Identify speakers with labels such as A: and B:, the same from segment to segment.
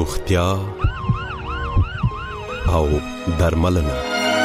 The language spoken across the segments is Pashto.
A: روغتیا او درملنه.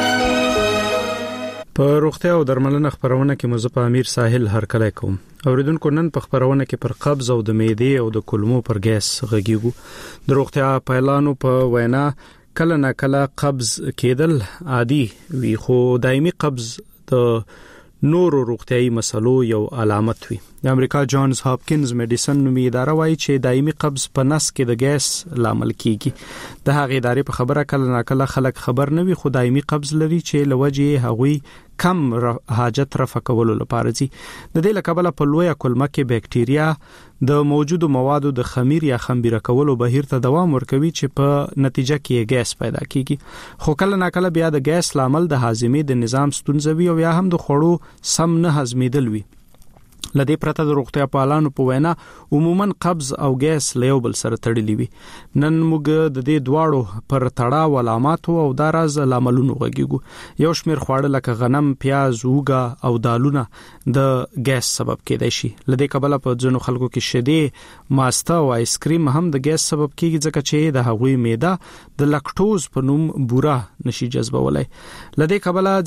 B: په روغتیا او درملنه خبرونه کې مزه امیر ساحل هرکلی کوم. اوریدونکو نن په خبرونه کې پر قبض او د معدې او د کولمو پر ګیس غږیږو. د روغتیا پایلانو په وینا کله نه کله قبض کېدل عادي وي، خو دایمي قبض د نورو روغتیايي مسلو یو علامت وي. د امریکا جانز هاپکینز میډیسن نومي اداره وايي چې دایمي قبض په نس کې د ګیس لامل کیږي. د هغې ادارې په خبره کله نه کله خلک خبر نه وي، خو دایمي قبض لري چې لوجه هغوی کم حاجت رفع کولو لپاره دي. د دې لکبله په لویه کولمه کې بکټیریا د موجودو موادو د خمیر یا خمبيره کولو بهیر ته دوام ورکوي چې په نتیجه کې ګیس پیدا کیږي. خو کله نه کله بیا د ګیس لامل د هاضمې د نظام ستونزه وي او یا هم د خوړو سم نه هضمېدل وي. لدې پرته د روغتیا پالانو په وینا عموما قبض او ګیس له یو بل سره تړلي وي. نن موږ د دې دواړو پر تړاو علامات او د راز لاملونو غږیږو. یو شمېر خواړه لکه غنم، پیاز، اوګه او دالونه د ګیس سبب کېدای شي. لدې کبله په ځینو خلکو کې شیدې، ماسته او آیسکریم هم د ګیس سبب کېږي، ځکه چې د هغوی معده د لاکټوز په نوم بوره نشي جذبولای. لدې کبله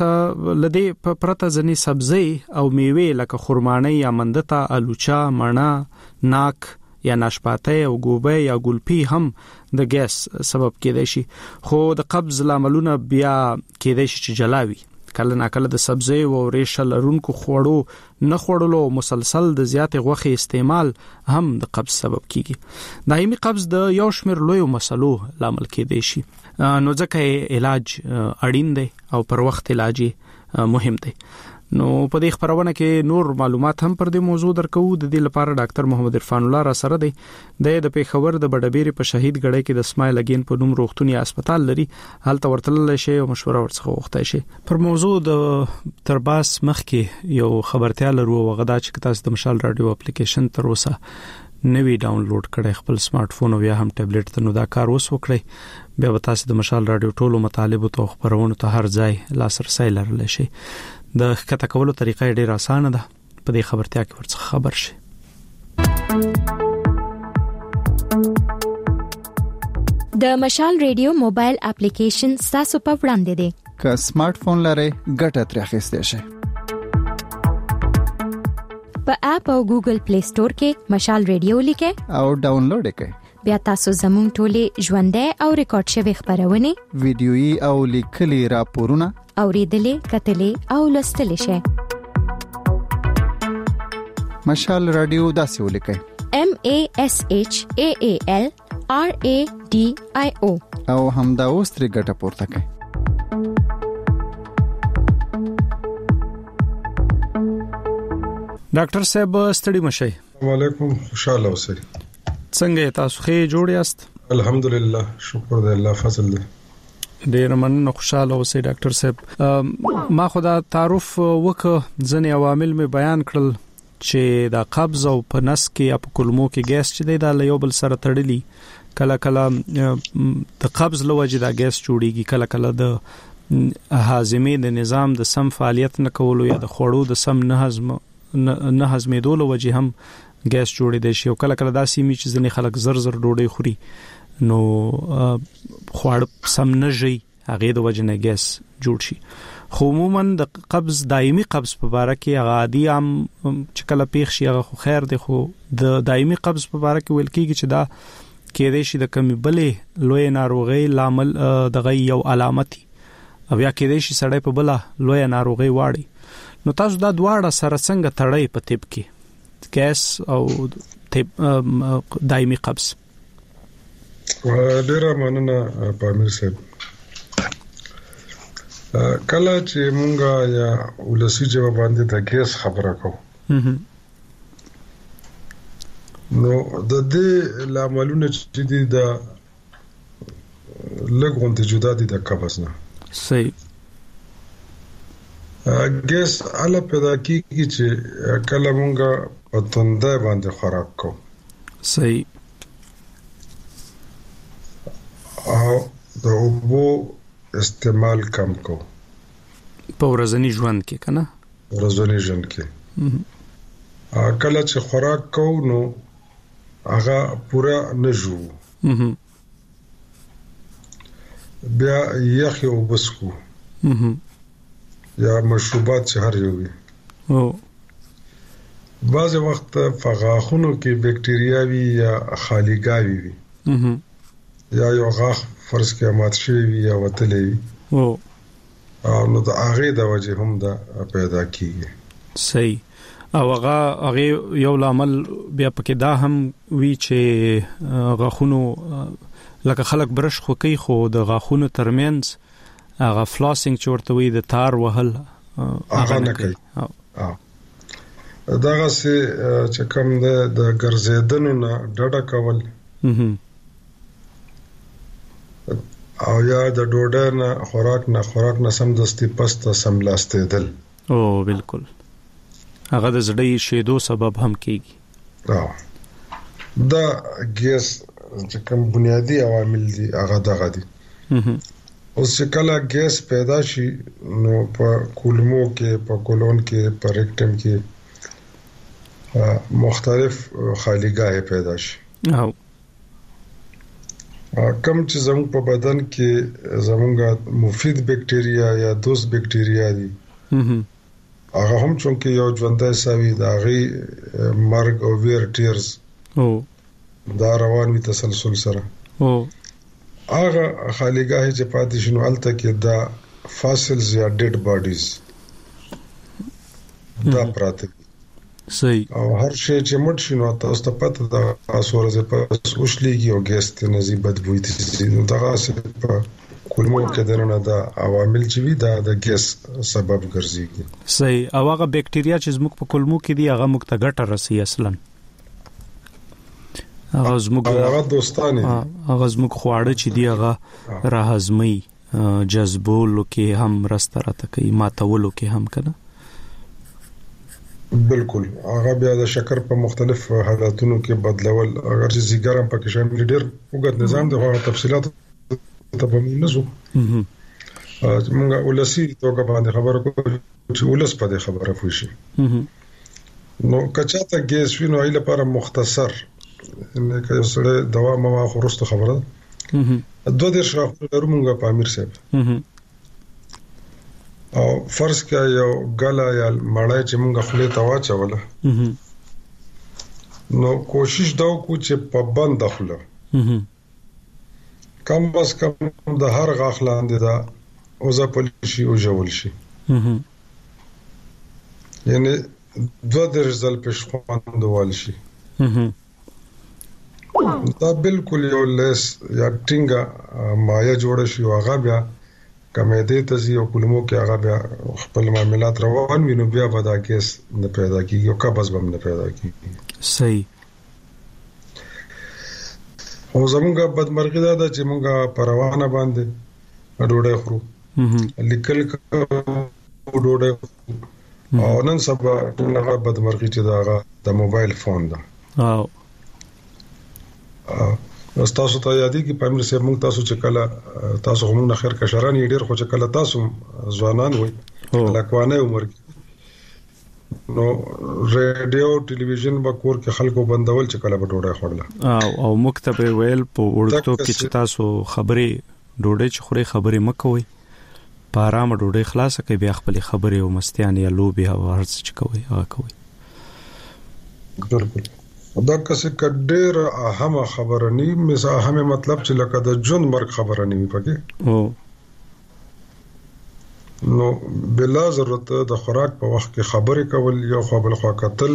B: لدې پرته ځنی سبزی او میوه لکه خرما یا مندتا، الوچا، مڼه، ناک یا ناشپاته او ګوبه یا ګلپی هم د ګیس سبب کېدای شي. خو د قبض لاملونه بیا کېدای شي چې جلاوي. کله نه کله د سبزی او ریشه لرونکو خوړو نه خوړلو مسلسل د زیات غوښې استعمال هم د قبض سبب کیږي. دایمي قبض د یو شمېر لوی مسلو لامل کېدای شي، نو ځکه علاج اړین دی او پر وخت علاج مهم دی. نو په دې خبرونه کې نور معلومات هم پر دې موضوع درکو. د دې لپاره ډاکټر محمد عرفان الله را سره دی. د پیښور د بډبېری په شهید غړې کې د اسماعیل اگین په نوم روغتونی هسپتال لري. هلته ورتلل شي او مشوره ورڅخه وغوښتای شي. پر موضوع د ترباس مخ کې یو خبرتیا لرو وغدا چې تاسو د مشال رادیو اپلیکیشن تر اوسه نوی ډاونلوډ کړئ خپل سمارټ فون او یا هم ټابلیټ ته، نو دا کار اوس وکړئ. بیا به تاسو د مشال رادیو ټولو مطالب او خبرونو ته هر ځای لاسرسي لرلی شي. د ښکته کولو طریقه ډېره اسانه ده. په دې خبرتیا کې ورڅخه خبر شي.
C: د مشال ریډیو موبایل اپلیکیشن تاسو په وړاندې دی.
D: که سمارټ فون لرئ ګټه ترې اخیستئ شئ.
C: په اپ او ګوګل پلی سٹور کې مشال ریډیو لیکئ
D: او ډاونلوډ کړئ.
C: بیا تاسو زموږ ټولې ژوندۍ او ریکارډ شوی خبرونه،
D: ویډیويي او لیکلي راپورونه
C: اوریدلې، کتلې او لوستلې شئ.
D: مشال رادیو داسې ولیکئ: MASHAAL RADIO او همدا اوس ترې ګټه پورته کړئ.
B: ډاکټر صاحب ستړي مشئ.
E: السلام علیکم، خوشاله اوسئ.
B: څنګه تاسو ښه جوړ یاست؟
E: الحمدلله، شکر دی، الله فضل دی.
B: ډیر مننه، خوشاله اوسئ ډاکټر صاحب. ما خدا تعارف وکړ، ځنې عوامل می بیان کړل چې دا قبض او په نس کې یا په کولمو کې ګیس چې دی دا له یو بل سره تړلي. کله کله د قبض له وجې دا ګیس جوړیږي، کله کله د هاضمې د نظام د سم فعالیت نه کولو یا د خوړو د سم نه هضمېدو له وجې هم ګیس جوړېدای شي. او کله کله داسې می چې ځینې خلک زر ډوډۍ خوري نو خواړه سم نه ژي، هغه د وجې نه ګیس جوړ شي. خو عموما د قبض، دایمي قبض په باره کې عادي عام چې کله پیښ شي هغه خو خیر دی، خو د دایمي قبض په باره کې ویل کېږي چې دا کېدای شي د کمی بلې لوی ناروغي لامل دغه یو علامتي او یا کېدای شي سړی په بله لوی ناروغي واړي. نو تاسو دا دواړه سره څنګه تړئ په طب کې، ګیس او دایمي قبض؟
E: ډیره مننه پامیر صاحب. کله چې مونږه یا ولسی جواب باندې د ګیس خبره کوو، نو د دې لاملونه چې دي د لګونته جدا دي د قبض نه.
B: صحیح.
E: ګیس اله پیدا کیږي چې کله مونږه په تنده باندې خوراک کوو.
B: صحیح.
E: او د اوبو استعمال کم کو
B: په ورځنی ژوند کې، کنه
E: ورځنی ژوند کې کله چې خوراک کو نو هغه پورا نه جو بیا یخ او بسکو یا مشروبات چې هر یو وي
B: او
E: بعض وخت په غاښونو کې بکټریا وي یا خالیګاوي وي یا یو غاښ فرض کې مات شوی وي یا وتلی وي
B: او
E: نو د هغه د وجه هم دا پیدا کیږي.
B: صحیح. او هغه یو لامل بیا پکې دا هم وی چې غاښونو لکه خلک برش خو کوي خو د غاښونو ترمنځ هغه فلاسینګ چې ورته وي د تار وهل
E: هغه نه کوي. دغه چې کوم د ګرځېدنو نه ډډه کول او یا د ډوډۍ نه خوراک نه سمدستي پسته سملاستېدل
B: او بالکل هغه د زړې شیدو سبب هم کیږي.
E: دا ګیس چې کوم بنیادی عوامل دي هغه دغه دي. اوس چې کله ګیس پیدا شي نو په کولمو کې په کولون کې په ریکټم کې مختلف خالیګاه پیدا شي
B: او
E: کم چې زموږ په بدن کې زموږ مفید بکټریا یا دوست بکټریا دي هغه هم چې یو ژوندۍ سوي د هغه مرګ او ویر ټیرز
B: او
E: دا روان وي تسلسل سره
B: او
E: هغه خالیګاه چې پاتې شنو الته کې دا فاسلز یا ډیډ باډیز دا پراته
B: صحیح.
E: او هر شی چې مړ شي نو تاسو ته پته ده اسورزه پس وشلېږي او ګیس ته نزي بدبوې دي نو دغه څه په کولمو کې دنه دا عوامل چې وي دا د ګیس سبب ګرځي.
B: صحیح. او هغه بکټریا چې زموږ په کولمو کې دي هغه موږ ته ګټه رسي اصلا هغه دوستانه هغه زموږ خواړه چې دی هغه راهضمي جذبولو کې هم راستراته کوي ماتولو کې هم کنه.
E: بالکل هغه بیا د شکر په مختلف حالاتونو کې بدلول اگر چې زیګرم پکې شامل ډیر وګت نظام د تفصيلات ته به نزو موږ ولسی توګه باندې خبره کوو چې ولس په دې خبره پوښي نو کچاته ګیس وینو ایله لپاره مختصر نه کې سره دوا ما خورسته خبره دوه د شراخو لرو موږ په امیر صاحب او فرض کړه یو غلا یا مړای چې موږ خپل توا چوله نو کوشش دا وکړو چې په بند داخله کم بس کم د هر غاښ لاندې دا اوزه پولیشي او جوړ شي یعنی دوه درځل پښخوند والشي دا بالکل یو لیس یا ټینګه مایا جوړ شي او هغه بیا کمیدې ته زی او کلمو کې هغه بیا خپل معاملات روان وینو بیا ودا کیس نه پیدا کیږي او قبض هم نه پیدا کیږي.
B: صحیح.
E: او زمونږه بدمرغي دا ده چې مونږه پروانه باندې ډوډۍ خورو لیکل ډوډۍ او نن سبا ټولنه بدمرغي چې دا د موبایل فون ده
B: او
E: تاسو ته یادې کې پامیر سره موږ تاسو چې کله تاسو هم نه خیر کشران یې ډیر خو چې کله تاسو ځوانان وي لکوانه عمر نو ریډیو ټلویزیون با کور کې خلکو بندول چې کله بټوډه خورله
B: او مکتب ویل په ورته کې چې تاسو خبرې ډوډۍ چې خوري خبرې مکوي په آرام ډوډۍ خلاصه کوي بیا خپل خبرې او مستیان یا لوبي او هرڅ چې کوي هغه کوي.
E: بالکل دا کسه کډیر اهمه خبره ني مثلا اهمه مطلب چې لکه د جون مرګ خبره ني پکې نو بلا ضرورت د خوراک په وخت کې خبرې کول یو خو بل خوا قتل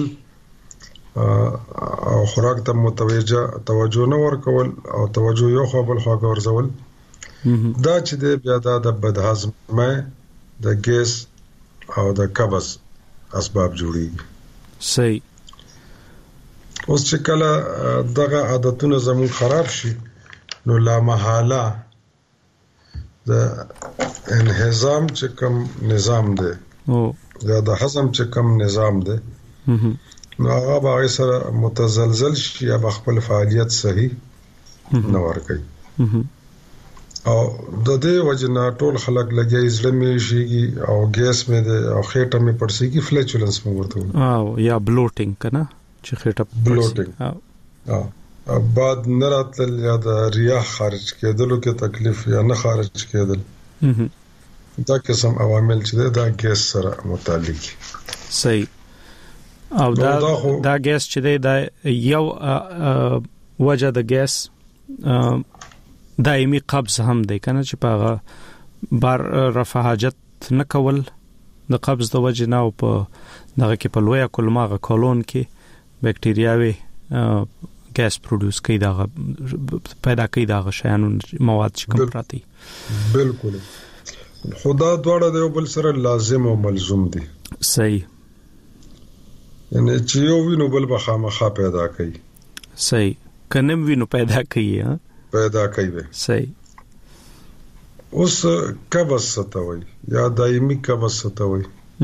E: او خوراک ته متوجه توجه نه ورکول او توجه یو خو بل خوا ورزول دا چې د بیا د بدهضمه د ګیس او د قبض اسباب جوړیږي.
B: صحیح.
E: اوس چې کله دغه عادتونه زموږ خراب شي نو لا محاله د انهضام چې کوم نظام دی یا د هضم چې کوم نظام دی نو هغه به سره متزلزل شي یا خپل فعالیت صحیح نه ورکوي او د دې وجنه ټول خلک لګي زړه مې شيږي او ګیس مې ده او خېټه مې پړسيږي فلیچولنس مې ورته
B: او یا بلوټینګ کنه چې خېټه
E: بلوټینګ بعد نه راتل یا د ریاح خارج کېدلو کې تکلیف یا نه خارج کېدل دا قسم عوامل چې دا ګیس سره متعلق
B: صحیح او دا ګیس چې دا یو وجه د ګیس دایمي قبض هم دی کنه چې پاغه بار رفع حاجت نه کول د قبض د وجه نه او په دغه کې په لوی کولماغه کولون کې بکټریاوي ګیس پروډوس کوي دا پیدا کوي دا شیانو مواد چې کوم پراتی
E: بالکل خدا دواړه د بل سره لازم او ملزوم دي
B: صحیح
E: یعنی چې یو وینو بل بخامخه پیدا کوي
B: صحیح کنم وینو پیدا کوي
E: پیدا کوي
B: صحیح
E: اوس قبض ستوي یا دایمي قبض ستوي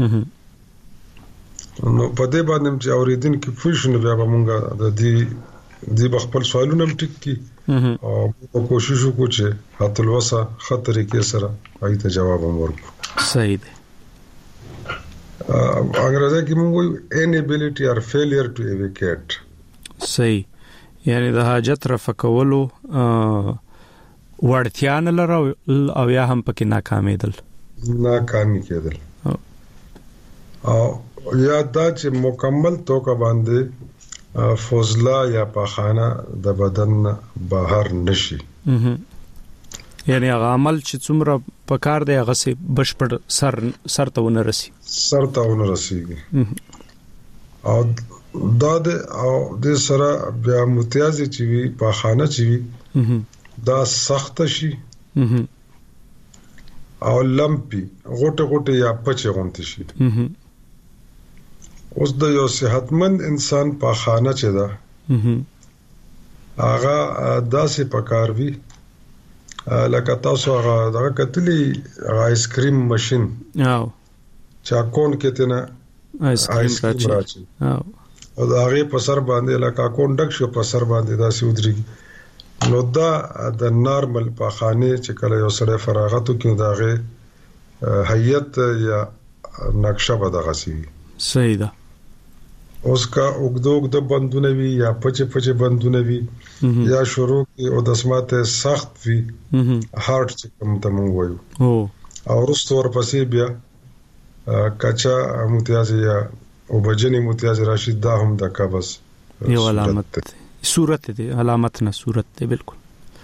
E: نو په دې باندې چې اوریدن کې فوشن بیا موږ د دې بخپل سوالونه ټیک کی او کوشش وکړو چې حتی الوسه خطرې کې سره پای ته جواب ورکړو
B: صحیح دی
E: انګریزي کې موږ inability or failure to evacuate
B: صحیح یعنی د حاجت رفع کولو وړتیا نه لرو او یا هم پکې ناکامي کېدل او یا دا چې مکمل توګه باندې فوزلا یا پاخانه د بدن بهر نشي یعنی هغه عمل چې څومره پکار دی هغه سي بشپړ سر ته ونه رسیږي او دا د سره بیا متیازي چې وي پاخانه چې وي دا سخت شي او لمپي غوټه یا پچه غونتی شي اوس د یو صحتمند انسان پاخانه چې دا هغه داسې پکار وي لکه تاسو هغه دغه کتلی آیس کریم ماشين چا کون کې تنه آیس کریم راځي او دا هغه په سر باندې لکه کون ډک شو په سر باندې داسې ودري نو دا د نارمل پاخانه چې کله یو سره فراغتو کې داغه هيئت یا نقشه بدغه سي صحیح ده
E: اوس کا وګدوګ د بندونه وی یا پچ بندونه وی یا شروع کې او د سماته سخت وی هارت چې کوم ته مونږ وایو او ورستو ورپسې بیا کچا متیازي یا او بجنی متیازي راشد دا هم د قبض
B: یو علامت صورت دی علامت نه صورت دی بالکل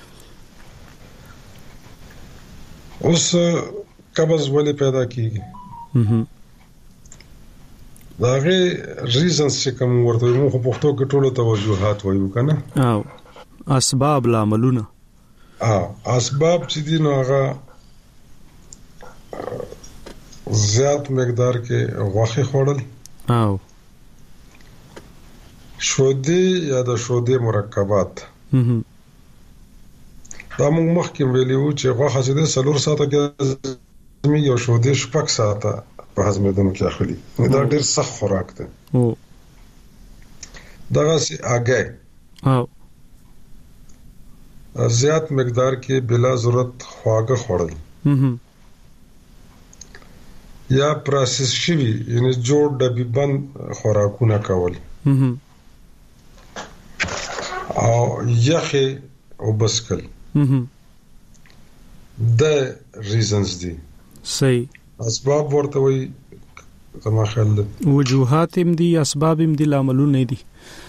E: اوس قبض ولې پیدا کیږي داغه ریزنز چې کوم ورته موږ په پښتو کې ټولو توجهات وایو کنه
B: او اسباب لاملونه
E: اسباب چې دي نو هغه زیات مقدار کې غوښه خوړل
B: او
E: شودي یا د شودي مرکبات دا موږ مخکې ویلو چې غوښه چې د 3 ساعته کې زمي یو شودي شپږ ساعته په هضمېدنه کې اخلي دا ډېر سخت خوراک دی دغه سي اگې
B: او
E: زیات مقدار کې بلا ضرورت خواږه خوړل یا پروسس شوی یعنی جوړ ډبي بند خوراکونه کول او یخه او بسکل د ریزنز دي
B: صحیح
E: اسباب ورته وي زما خیال ده
B: وجوهات هم دي اسباب هم دي لاملونه دي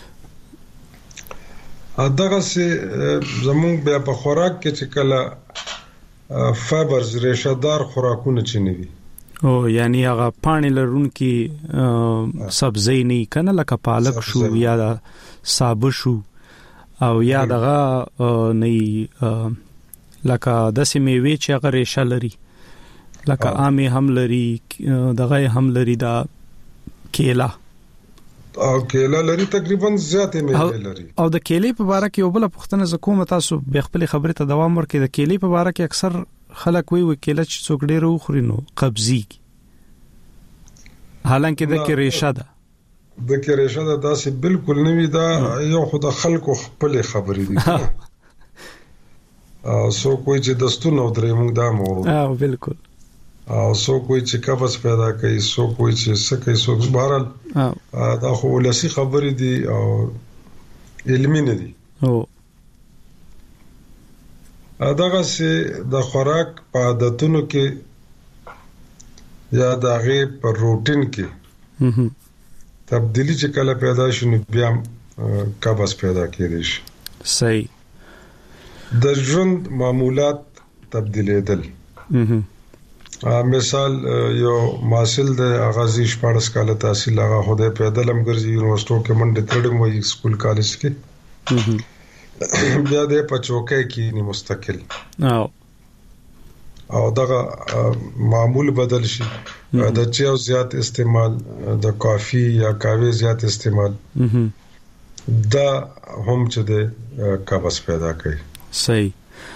E: دغه سي زمون بیا په خوراک کې چې کله فایبرز ریشه دار خوراکونه چنوي
B: او یعنی هغه پانی لرونکي سبزی نه کنه لکه پالک شو یا سابه شو او یا دغه نه لکه د سیمې چې هغه ریشه لري لکه عامه هم لري دغه هم لري دا کیلا
E: او کیلا لري تقریبا زیاتې مې لري
B: او د کیلې په اړه کې یو بل پوښتنه زکوم تاسو به خپل خبره ته دوام ورکړئ د کیلې په اړه کې اکثر خلک وی کیله چې څوک ډیر وخوري نو قبضي حالانکه د کې ریشه ده داسې
E: بالکل نه وي دا یو خود خلکو خپل خبرې دي سو کوئی چې دستونه درې موږ دا مو
B: او بالکل
E: او سو کوئی چې قبض پیدا کوي سو کوئی چې سکه سو بهرال دا خو لسی خبرې دي او علمي نه دي
B: او
E: دغه سي د خوراک په عادتونو کې یا د هغه په روټین کې تبدیلی چې کله پیدا شي نو بیا قبض پیدا کېږي.
B: صحیح.
E: د ژوند معمولات تبدیلیدل. مثال یو محصل د اغازي 14 کال تحصیل هغه خدای پیدا لم ګرځي یونیورسيټو کې منډه تړم وي سکول کالج کې بیا د پچوکې کې نه مستقل او دغه معمول بدل شي د چاو زیات استعمال د کافي یا قهوه زیات استعمال دا هم چې د قبض پیدا کوي.
B: صحیح.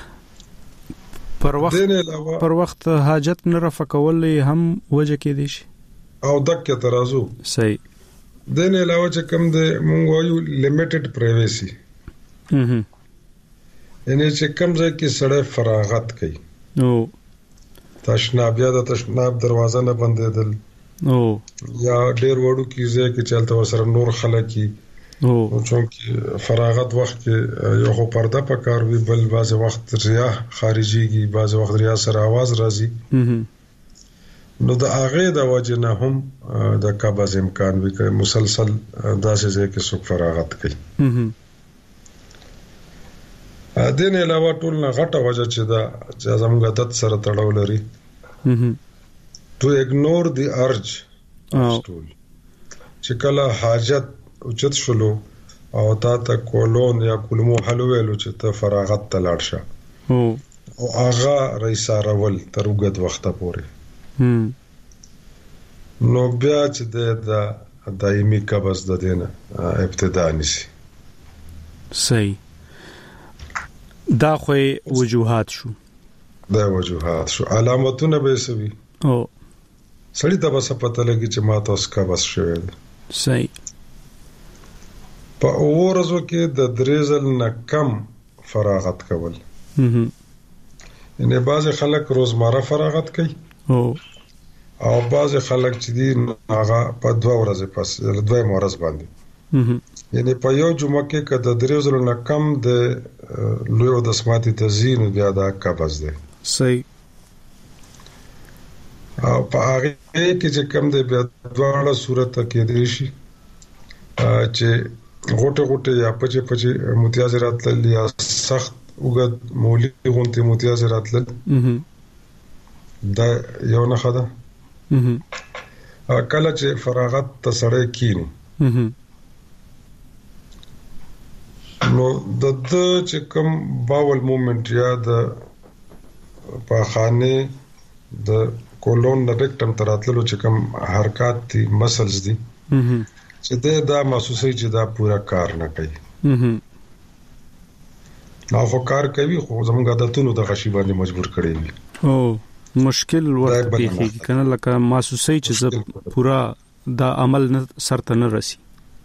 B: پر وخت حاجت نه رفع کول هم وجه کې دي شي
E: او دکې ترازو.
B: صحیح.
E: دنه علاوه چې کوم د مونږ وایو لیمیټډ پرایویسي یعنی چې کوم ځای کې سړی فراغت کوي تشناب یا د تشناب دروازه نه بندېدل یا ډېر وړو کې ځای کې چلته ورسره نور خلک کی چونکی فراغت وخت کې یو خو پرده پکار وي بل بعض وخت ریا خارجيږي بعض وخت ریا سره आवाज راځي نو د هغه د وجه نه هم د قبض امکان وي چې مسلسل داسې ځای کې څوک فراغت کوي. دین علاوه ټول نه غټه وجه چې دا زموږ عادت سره تړاو لري to ignore the urge چې کله حاجت اوچت شلو او تا ته کولون یا کولمو حلو ویلو چې ته فراغت ته لاړ شه او هغه رئیسارول تر وګد وخته پورې نو بیا چې د دایمي قبض د دینه ابتدا نشي.
B: صحیح. دا خو وجوهات شو.
E: علامتونه به سوي
B: او
E: سړی ته بس پته لګي چې ما تاسو قبض شوی.
B: صحیح.
E: په اورزو کې د دریزل نه کم فراغت کول یعنی بعض خلک روزمره فراغت کوي او بعض خلک چې دي هغه په 2 ورځې پس 2 ورځې باندې یعنی په یو جمعه کې کده دریزل نه کم د لوی د سماعتي تزیین بیا دا قبض ده.
B: صحیح.
E: او په هغه کې چې کم د بیا دواړه صورت کې دي شي چې غوټه یا پچه متیازرات یا سخت وګد مولی غونته متیازرات دا یو نه خده کله چې فراغت تسړې کینی نو د چې کوم باول مومنت یا د پاخانه د کولون د ریکټم تراتلو چې کوم حرکات دي مسلز دي چې دا محسوسي چې دا پورا کار نه کوي نو خو کار کوي خو زموږ عادتونو د غشي باندې مجبور کړی وي
B: او مشکل وخت پیږي کنه لکه محسوسي چې پورا دا عمل نه سرته نه رسی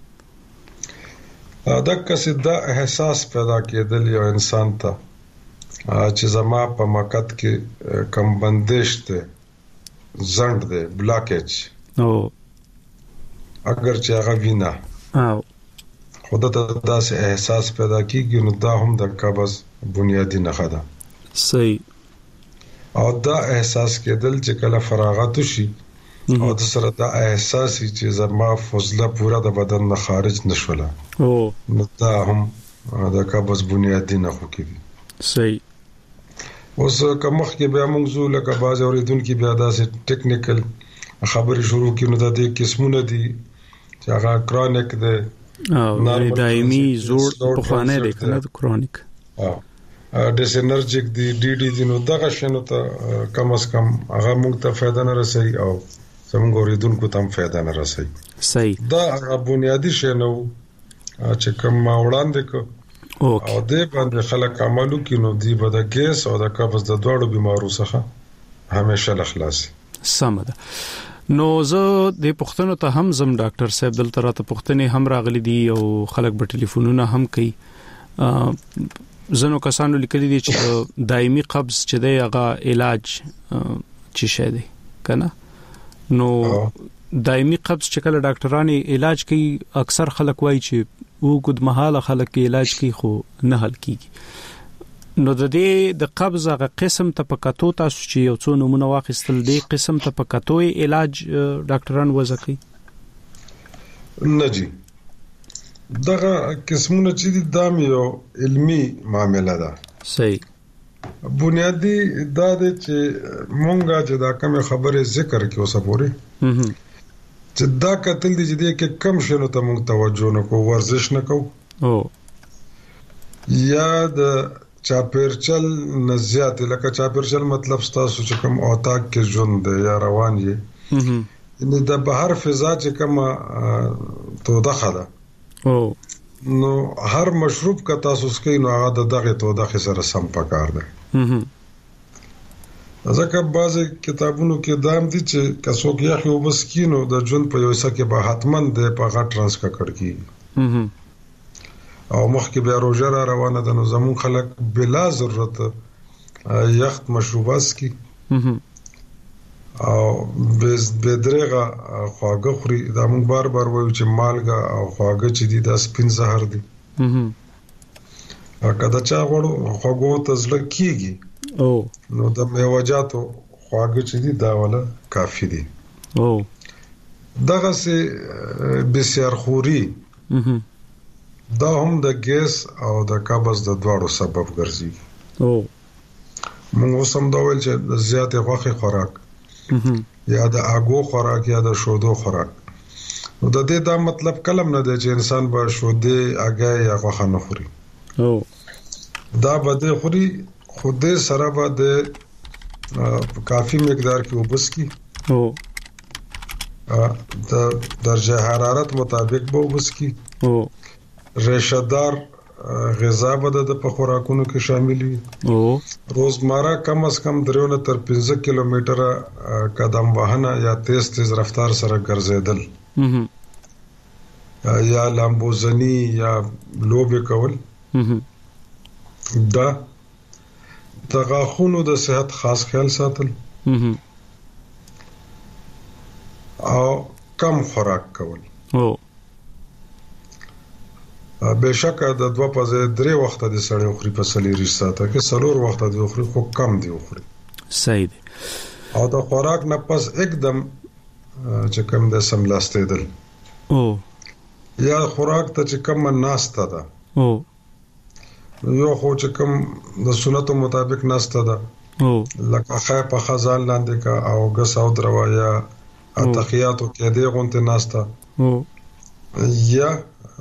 E: دا کسي دا احساس پیدا کېدل یو انسان ته چې زما په مقد کې کم بندش ته زند ده بلاکیج
B: او
E: اگر چې هغه وینا
B: او
E: خود ته داسې احساس پیدا کیږي نو دا هم د قبض بنیادی نه ده.
B: صحیح.
E: او دا احساس کېدل چې کله فراغت شي او د سره دا احساس چې زما فضله پورا د بدن نه خارج نشوله
B: او
E: نو دا هم د قبض بنیادی نه خو کیږي.
B: صحیح.
E: اوس کومخ کې بیا موږ زو لکه باز اوریدونکو بیا داسې ټیکنیکل خبرې شروع کینو د دې قسمونه دي چې هغه کرونیک ده
B: او دایمي زوړ په خوانه ده کنه کرونیک
E: ډیسنرجیک دی ډي ډي دي نو دغه شنو ته کم از کم هغه موږ ته فائدہ نه رسي او زموږ اوریدونکو ته هم فائدہ نه رسي.
B: صحیح.
E: دا هغه بنیادی شنو چې کوم وړاندې کو او دې باندې خلک عملو کینو دی به د ګیس او د قبض د دوړو بیمارو څخه همیشه خلاص.
B: سم ده. نو زه د پښتنو ته هم زم ډاکټر صاحب دلته راته پښتنې هم راغلي دي او خلک په ټلیفونونو هم کوي زنو کسانو لیکلي دي چې دایمي قبض چې دی هغه علاج چې شه دی کنه نو دایمي قبض چې کله ډاکټرانی علاج کوي اکثر خلک وایي چې وګد مهاله خلک علاج کوي خو نه حل کیږي نو د دې د قبض غ قسم ته پکاتو تاسو چې یو څو نمونه واخیستل دی قسم ته پکاتو علاج ډاکټران وځي
E: نه جی دغه قسمونه چې د دام یو علمی معاملې ده
B: صحیح
E: بنیادی دا د چې مونږه چې دا کوم خبره ذکر کې اوسه پوری چې دا قتل دي چې کې کم شنو ته مونږ توجه نه کوو ورزش نه کوو
B: او
E: یا د چاپیرچل نزیات لکه چاپیرچل مطلب تاسو چې کوم اوتاق کې ژوند دی یا روان یې ان د بهر فضا چې کوم تو دخله
B: او
E: نو هر مشروب کا تاسو سکه نو هغه دغه تو دغه سره سم پکار ده ځکه بعضی کتابونو کې دام دي چې کڅوک یې خو بس کینو د ژوند په یو څه کې به حتمن د په غټ ترانس کا کړ کی او مخکې بیا روزه را روانه ده نو زمون خلک بلا ضرورت یخت مشروبات کی او بدرغه خواږه خوري دا مونږ بار بار وایو چې مالګه او خواږه چې دي دا سپین زهر دي کله چا غوړو خواږه ته ځل کیږي
B: او
E: نو د میوجاتو خواږه چې دي دا ولا کافی دي
B: او
E: دغه سي بسیار خوري دا هم د ګیس او د قبض د دواړو سبب ګرځي
B: او
E: موږ سم دا ویل چې د زیاتې غوښه خوراک یا د اګو خوراک یا د شودو خوراک نو د دې دا مطلب کلم نه دی چې انسان به شودې اګه یا غوښه نه خوري
B: او
E: دا به خوري خوده سره به د کافی مقدار کې وبس کی
B: او
E: د درجه حرارت مطابق به وبس کی
B: او
E: ریشه دار غذا به د په خوراکونو کې شامل وي
B: او
E: روزمره کم از کم 3 تر 15 کیلومتره قدم وهنه یا تیز رفتار سره ګرځیدل یا لامبوزنی یا لوبه کول دا د غاښونو د صحت خاص خیال ساتل او کم خوراک کول
B: او
E: بهشکه د 2 په ځای 3 وخت د سړی خوري په سلیری ساته کې سلور وخت د خوري خو کم دی خوري
B: صحیح دی
E: او د خوراک نه پس एकदम چې کم د سملاستېدل
B: او
E: یا خوراک ته چې کم ناشته ده
B: او
E: یو خو چې کم د سنتو مطابق ناشته ده
B: او
E: لکه خای په خزان لاندې کا او غس او دروایا اتقیاتو کې دی غونته ناشته
B: او
E: یا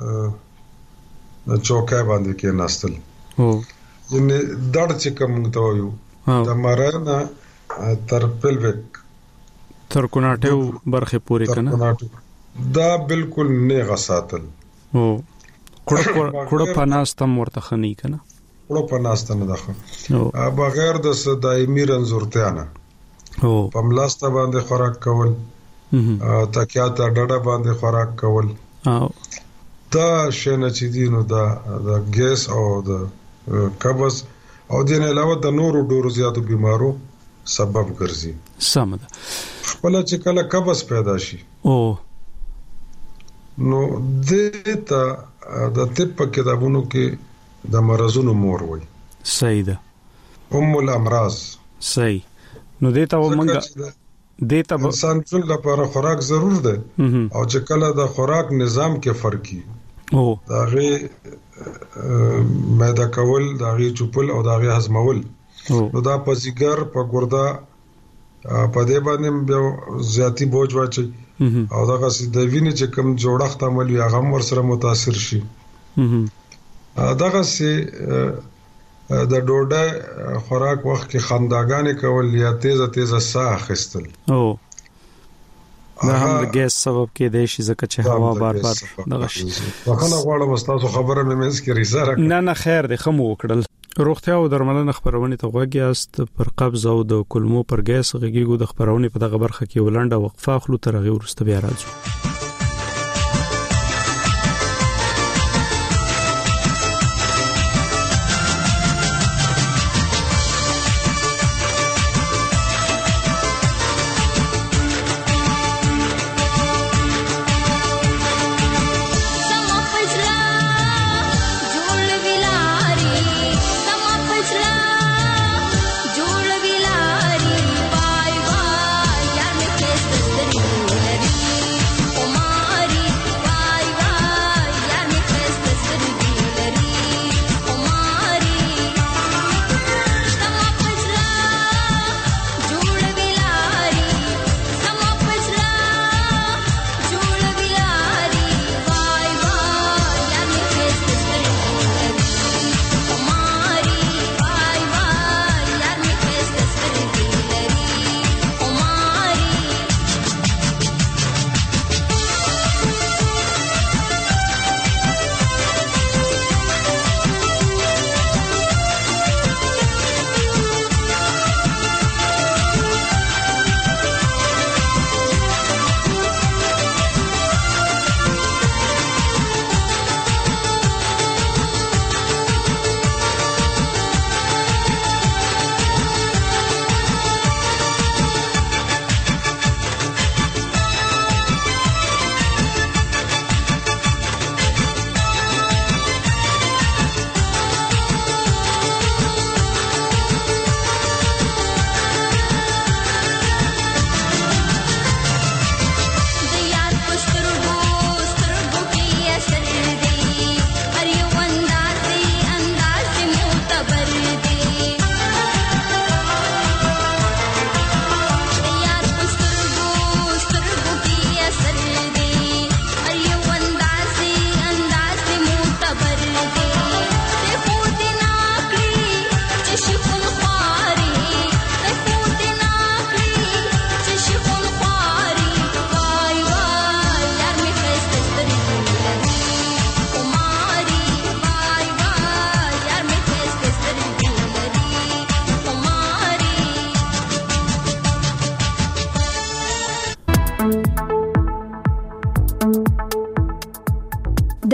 E: چوکای باندې کې ناستل یعنی دړ چې کوم ته وایو د مرانه تر پلوک
B: تر کوناټو برخه پوری کنه
E: دا بالکل نه غساتل
B: او کړه پناستم ورته خنی کنه
E: کړه پناستم دغه بغیر د دایمي رنزورتیا نه
B: او
E: پملاسته باندې خوراک کول تکیا ته ډډه باندې خوراک کول
B: او
E: دا شنه چې دینو دا د ګیس او د قبض او د نه علاوه د نورو ډورو زیاتو بیمارو سبب ګرځي
B: سم ده
E: خپل چې کله قبض پیدا شي
B: او
E: نو دته د طب کتابونو کې د مرزونو مور وای
B: صحیح ده
E: الامراض
B: صحیح نو دته ومنګه دته
E: انسان ټول لپاره خوراک ضرور ده او چې کله د خوراک نظام کې فرقي
B: او
E: داغه معده کول داغه چوپل او داغه هضمول نو دا په ځګر په ګردا په دې باندې زیاتی بوج واچي او داغه د وینې چې کوم جوړښت عمل یا غم ور سره متاثر شي داغه سي د ډوډۍ خوراک وخت کې خنداګانې کول یا تیزه ساه اخیستل
B: او دا هم د ګیس سبب کې دی چې ځکه چې هوا بار دغه شي
E: وخت غواړم تاسو خبره مې مېز کې ریسره
B: نه خیر دی خمو وکړل روغتیا او درملنه خبرونه ته غوږیاست پر قبض او د کولمو پر ګیس غږیږو د خبرونه په دغه برخه کې ولنډه وقفه خلو تر غو ورسته بیا راځو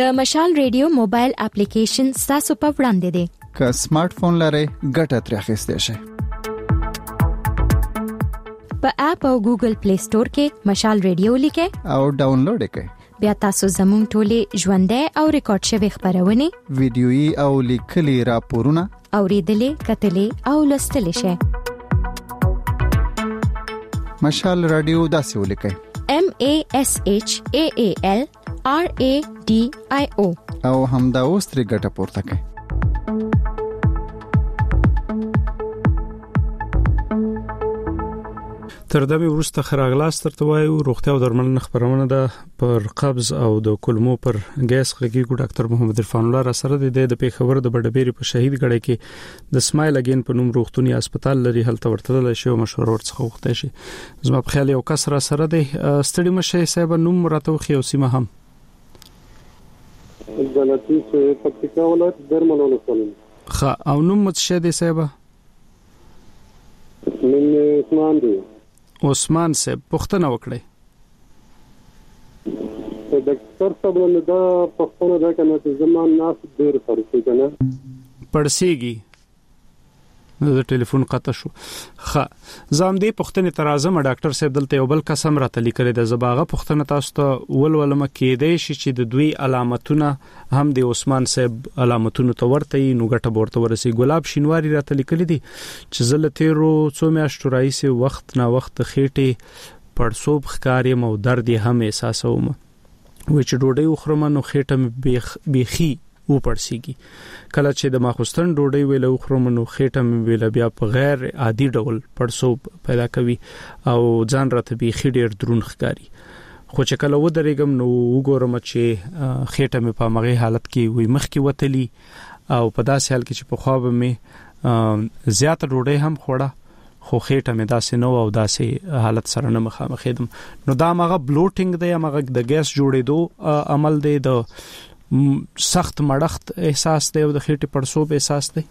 C: د مشال ریډیو موبایل اپلیکیشن تاسو په وړاندې دی.
D: که سمارټ فون لرئ ګټه ترې اخیستئ شئ.
C: په اپ او ګوګل پلی سٹور کې مشال ریډیو لیکئ
D: او ډاونلوډ کړئ.
C: بیا تاسو زموږ ټولې ژوندۍ او ریکارډ شوی خبرونه
D: ویډیويي او لیکلي راپورونه
C: اوریدلې کتلې او لوستلې شئ.
D: مشال رادیو داسې ولیکئ:
C: MASHAALRADIO
D: او همدا اوس ترې ګټه پورته کړئ.
B: تر دمه ورسته خراغلاس ترته وایو روغتیا او درملنه خبرونه ده پر قبض او د کولمو پر ګیس غږیږي. ډاکټر محمد عرفان الله را سره د پیښور د بډبېری په شهید غړي کې د سمایل اگین په نوم روغتونی هسپتال لري هلته ورتلل شي او مشوره ورڅخه وخته شي. زما په خیال یو کس را سره دی ستړي مشه صاحب نوم راته خو او سیمه هم
F: دلته چې پکتیکا ولایت درملونه کوي.
B: خا او نوم متشه دی صاحب
F: من عثمان دی.
B: عثمان صاحب پښتنه وکړي.
F: ډاکټر صاحب نن دا پښتنه دا کنه چې زمان ناس ډیر فرصي کنه
B: پړسيږي د ټلیفون قطع شو. خا زم دې پښتنه ترازم ډاکټر صاحب دلته یو بل قسم راته لیکل د زباغه پښتنه تاسو ته ولولم کېدې شي چې د دوی علامتونه هم د عثمان صاحب علامتونو ته ورته نو ګټه ورته ورسي. ګلاب شینواری راته لیکل دي چې زلته رو څو میاشتو راځي وخت نا وخت خېټه پړسوب ښکارې مو درد هم احساسوم و چې ډوډۍ وخورم نو خېټه بيخي و پړسيږي. کله چې د ماخستن ډوډۍ ویل وخورم نو خېټه مې ویل بیا په غیر عادي ډول پړسوب پیدا کوي او ځان راته بيخي ډېر درون ښکاري. خو چې کله و درېګم نو وګورم چې خېټه مې په مغه حالت کې وي مخ کې وتلی او په داسې حال کې چې په خواب مې زیات ډوډۍ هم خوړه خو خېټه مې داسې نو او داسې حالت سره نه مخامخ خېدم. نو دا مغه بلوټینګ دی مغه د ګیس جوړېدو عمل دی د سخت مړخت احساس دی او د خېټې پړسوب احساس دی.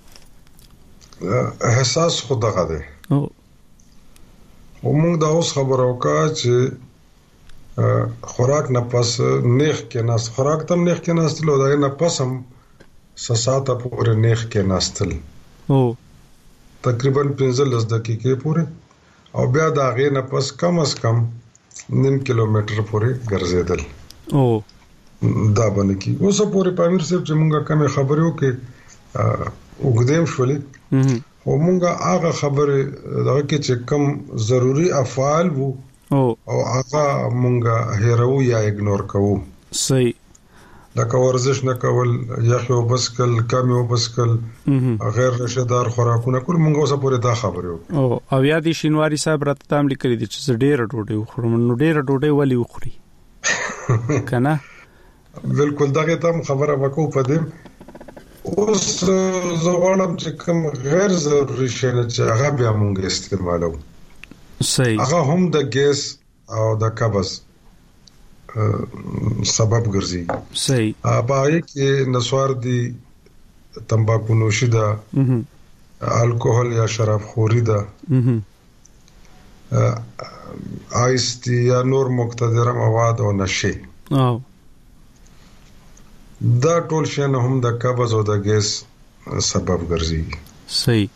E: احساس خدغه دی او موږ دا اوس خبرو کا چې خوراک نه پس نیخ کې ناس خوراک تم نیخ کې ناستل او دا نه پس هم ساته پورې نیخ کې ناستل
B: او
E: تقریبا 15 دقیقې پورې او بیا دا غې نه پس کم از کم 9 کیلومتر پورې ګرځیدل
B: او
E: دا باندې کی اوس پورې پامیر صاحب چې مونږه کوم خبرو کې وګدیم شولې او مونږه هغه خبره دغه کې چې کم ضروری افعال وو او هغه مونږه هیرو یا اګنور کوو.
B: صحیح
E: لکه ورزش نه کول یخو بسکل کم یو بسکل غیر رشدار خوراکونه کول مونږه اوس پورې دا خبره
B: او یادی شینواری صاحب راته تام لیکلي دي چې ډېر ډوډۍ وخورم نو ډېر ډوډۍ ولې وخوري کنه
E: بالکل دغه تم خبره وکاو پدې اوس زغړم چې کوم غیر ضروري شي چې هغه بیا مونږ استعمالو.
B: صحیح
E: هغه هم د ګیس او د قبض سبب ګرځي.
B: صحیح
E: پای کې نسوار دي تمباکو نوشي ده الکوهول یا شراب خوري ده آیس تی یا نور مقتدره مواد او نشي
B: او
E: دا ټول شی نه هم د قبض او د ګیس سبب ګرځي.
B: صحیح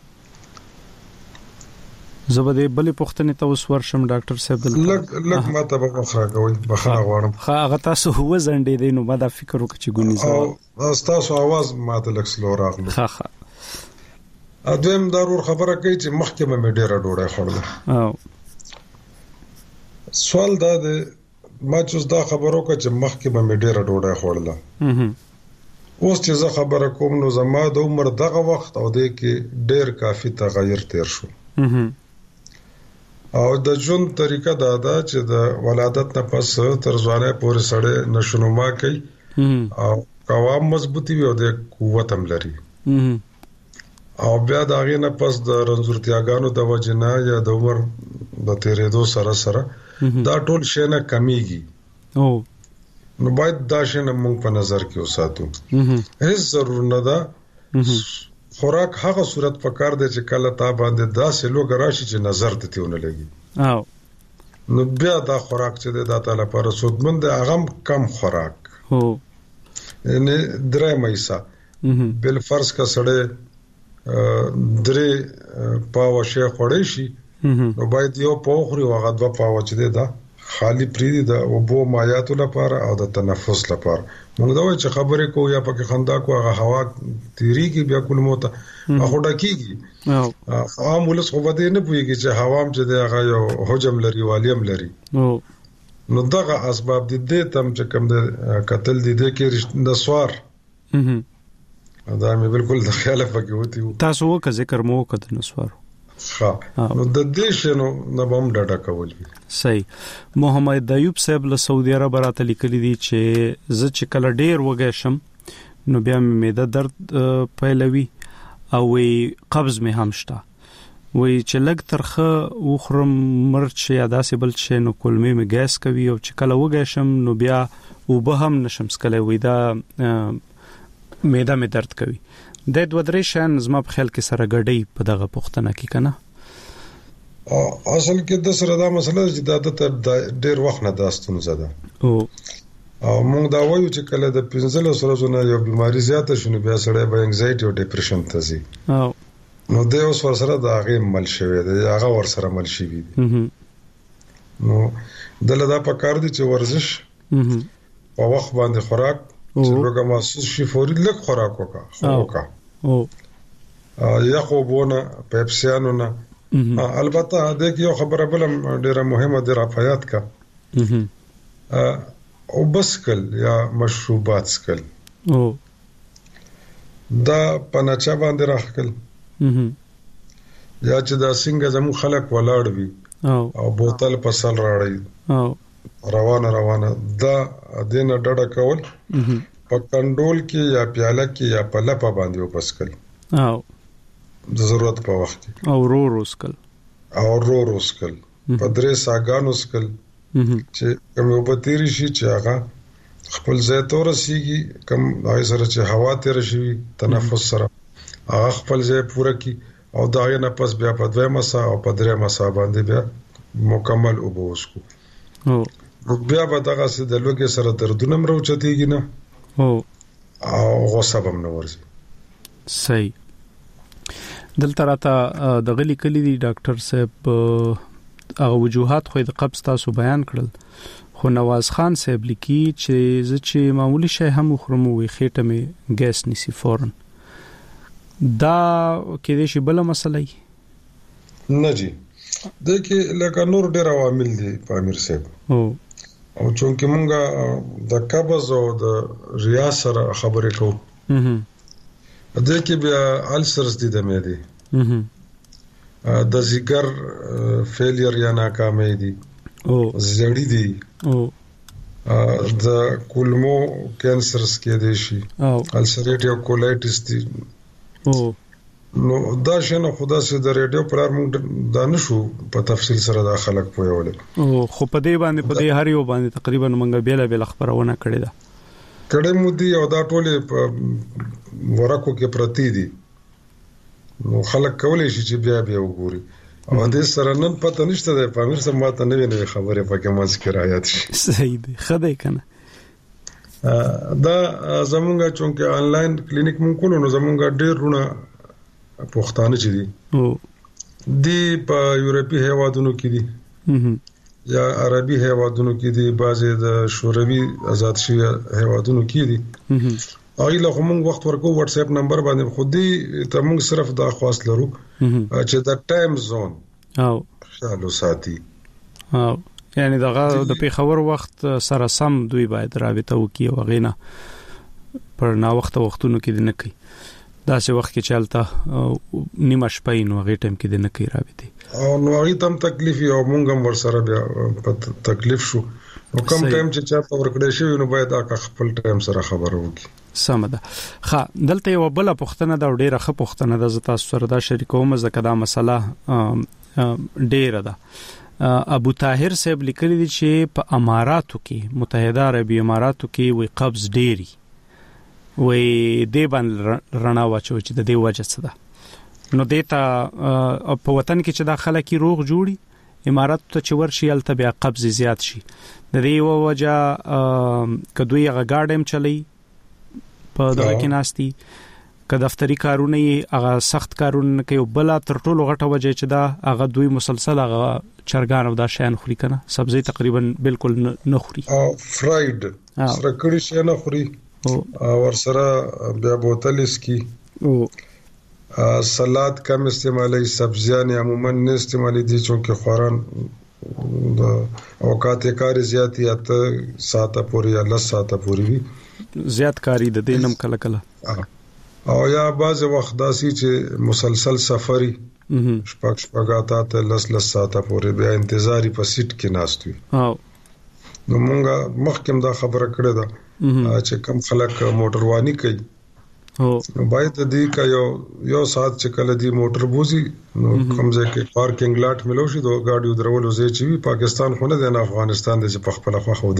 B: زبده بلې پښتنې ته اوس ورشم ډاکټر صاحب
E: لګ ماته به خبره کوي بخښه غواړم.
B: هغه تاسو هو زنډې دي نو ما دا فکر وکړ چې ګونی زو
E: تاسو आवाज ماته لک سلو راغله.
B: ها
E: اځم ضرور خبره کوي چې مخکې مې ډېره ډوډۍ خوړله.
B: او
E: سوال دا دی ما چې دا خبرو کوي چې مخکې مې ډېره ډوډۍ خوړله اوس چې زه خبره کوم نو زما د عمر دغه وخت او د کې ډېر کافي تغیر تیر شو او د ژوند طریقه دا ده چې د ولادت نه پس تر ځوانۍ پورې سړی نشونما کوي او قوام مضبوطی وي او د قوت هم لري او بیا دا غي نه پس د رنځورتیاګانو د وجنه یا د عمر د تیرېدو سره سره دا ټول شی نه کمیږي
B: او
E: نو باید دا شی نه موږ په نظر کې وساتو. هیڅ ضرور نه ده خوراک هغه صورت پکار دی چې کله تا باندې داسې لوګ راشي چې نظر ته تیونه لګي
B: او
E: نو بیا دا خوراک چې د تعالی لپاره سودمند هغه کم خوراک
B: هو
E: نه درې مېسا بل فرض کا سړې درې پاو شي خوړې شي نو باید یو پوخري وغه دوا پاو چې ده خالی پریدي د وبو مایاتو لپاره او د تنفس لپاره موږ دا وایي چې خبرې کو یا پکې خندا کو هغه هوا تیری کې بیا کول موته هغه ډکیږي عام ولس خو بده نه پويږي چې هوام چې هغه یو حجم لري والیم لري نو دغه اسباب دي د تم چې کوم د قتل دي د کې نسوار دا مې بالکل د خیال پکې وتی
B: تاسو وکړه ذکر مو وکړ نسوار
E: نو د دې شنو نه بم ډاډه کول
B: صحیح محمد ایوب صاحب له سعودي عرب راته لیکلي دي چې زه چې کله ډیر وګی شم نو بیا مې معده درد پیلوي او قبض مې هم شته وای چې لګ ترخه وخرم مرچ یا داسې بل شي نو کولمې مې ګیس کوي او چې کله وګی شم نو بیا وبه هم نشم سکلای وای دا معده مې درد کوي د دوه درې شان زما په خیال کې سره ګډي په دغه پوښتنه کې کنه
E: اصل کې د سره دا مسله چې دا د ډېر وخت نه داستون زده او موږ دا وایو چې کله د 15 ورځې نه یو بیماری زیاته شونه بیا سره به انګزایټي او ډیپریشن ته ځي نو د اوس ورسره دا هغه مل شوی دی هغه ورسره مل شي وي نو دلته دا پکار دي چې ورزش په وخت باندې خوراک چې لږه محسوس شي فوري لږ خوراک وکړه یا خو بونه پیپسیانو نه البته دا یو خبره بل ډیره مهمه ده رافیات کا او بسکل یا مشروبات سکل دا پناچا باندې راخل یا چې دا څنګه زمو خلک ولاړ وي او بوتل په سر راړي روانه دا دینه ډډه کول په کنټرول کې یا پیاله کې یا په لپا باندې وپسکل
B: او
E: د ضرورت په وخت کې
B: او رو سکل
E: په درې ساګانو سکل چې کوم په تیری شي چې هغه خپل ځای ته رسیږي کوم هغه سره چې هوا تیر شي تنفس سره هغه خپل ځای پوره کی او دا نه پس بیا په دوه مسا او په درې مسا باندې بیا مکمل وبوسکو بیا به دغه څه د لوګي سره دردونه مروچتيږي نه او غوسه هم نه ورځي
B: صحیح دلته راته د غلي کلی دی ډاکټر صاحب هغه وجوهات خو د قبض تاسو بیان کړل خو نواز خان صاحب لیکي چې زه چې معمولی شی هم خورم وي خېټه مې ګیس نسی فورن دا کې دې شی بل مسله
E: نه جی د کې لکه نور ډېر عوامل دي پامیر صاحب او چونکه مونږه د قبض او د ریا سره خبرې کوو د کې بیا السرز دي د معدې د ذکر فیلیر یا ناکامي دي او زړی دي د کولمو کینسرز کې دي شي السریټیو کولایټس دي نو دا شنه خدا سي د ریډیو پر موږ دا نشو په تفصیل سره دا خلک پویول
B: او خو په دې باندې په دې هر یو باندې تقریبا موږ بیل خبرونه کړې ده
E: کړه مو دي او دا ټول ورکو کې پرتی دي نو خلک کولای شي چې بیا وګوري او دې سره نن پته نشته ده پامیر سم ماته نه خبره پکې مونږ کې رايات شي
B: صحیح دی خدای کنه
E: دا زمونږه چونکه آنلاین کلینیک مونږ کولو نو زمونږه ډېر رونه پښتانه چي دي دی په یورپی هیوادونو کې دي یا عربي هیوادونو کې دي بعضي د شوروي آزاد شوی هیوادونو کې دي اغه له موږ وخت ورکو واتس اپ نمبر باندې خودي ته موږ صرف دا خواست لرو چې دا ټایم زون
B: او
E: خالو ساتي
B: او یعنی دغه د پیښور وخت سره سم دوی باید رابطه وکړي او غینه پر نا وختونو کې نه کوي دا سه وخت کې چلته نیمه شپه نو هغه ټیم کې نه کوي رابطه
E: او نو هغه تم تکلیف او موږ هم ورسره بیا تکلیف شو نو کوم ټایم چې چاته ورکړې شي نو باید دا خپل ټایم سره خبرو وکړي
B: سمده ښه دلته یو بل پوښتنه دا ډیره ښه پوښتنه ده زه تاسو سره دا شریکوم ځکه دا مسله ډیره ده ابو طاهر صاحب لیکلی دی چې په اماراتو کې متحده عربی اماراتو کې وی قبض ډیری وی دی باندې رڼا واچو چې د دې وجه څه ده نو دیتا په وطن کې چې داخله کې روغ جوړي امارات ته چې ورشي الته بیا قبض زیات شي د دې وجه کدوې غاډم چلی په دغه کې ناشتي که دفتری کارونه هغه سخت کارونه کوي بل تر ټولو غټه وجه چې دا هغه دوی مسلسل هغه چرګان او دا شیان خوري کنه سبزی تقریبا بالکل نه خوري
E: فرایډ سره کړي شي نه خوري او سره بیا بوتل اسکی او سلاد کم استعمالي سبزیان عموما نه استعمالي دي چې خوران د اوقات کار زیاتی اته ساعته پوری یا 10 ساعته پوری وي
B: زیات کاری د دینم کله کله
E: او یا بعض وخت داسي چې مسلسل سفري شپږاته ته 10 ساعته پورې بیا انتظاری په سیټ کې ناست وي نو مونږه مخکې دا خبره کړې ده چې کم خلک موټروانی کوي نو باید دې کا یو ساعت چې کله دی موټر بوزي نو کوم ځای کې پارکینګ لاټ ملو شي دوه ګاډي درولو ځای چې پاکستان خو نه دی نه افغانستان دی چې په خپل خوا خو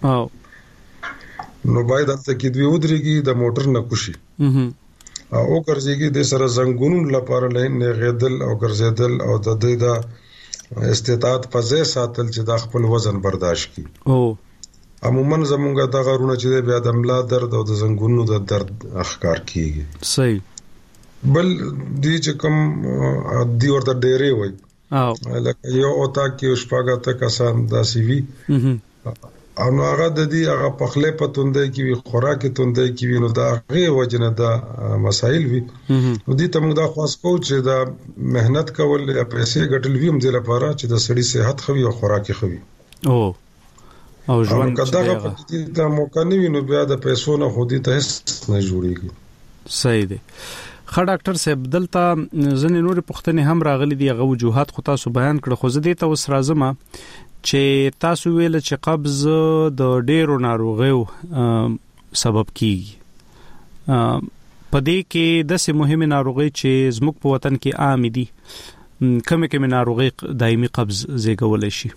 E: دريږي نو باید ته کې دوی ودرېږي د موټر نه کوشي او ګرځيږي د سره زنګونو لپاره نه غېدل او ګرځېدل او د دې د استطاعت په ځای ساتل چې د خپل وزن برداشت کړي او عموما زمونږ د غرونه چې بیا د ملا درد او د زنګونو د درد اخکار کیږي
B: صحیح
E: بل دې چې کوم دی ورته ډېرې وای او لکه یو اوتا کې شپږاته کسان داسي وي او نو هغه د دې هغه پخله پتوندې کې وي خوراکي توندې کې وي نو دا غي وجنه دا مسائل وي نو دې ته موږ دا خاص کو چې دا مهنت کول یا پیسې ګټل وي هم د لپاره چې د سړي صحت خوي او خوراکي خوي او ژوند کدا په دې ته موقع نه وي نو بیا د پیسو نه خودي ته هیڅ نه جوړيږي
B: صحیح دی خا ډاکټر صاحب دلته ځنې نور پښتنې هم راغلي دي هغه وجوهات خو تاسو بیان کړ خو زه دې ته وس راځم چې تاسو ویل چې قبض د ډېرو ناروغیو سبب کیږي په دې کې د سه مهمه ناروغي چې زموږ په وطن کې عام دي کومه ناروغي دایمي قبض زیږول شي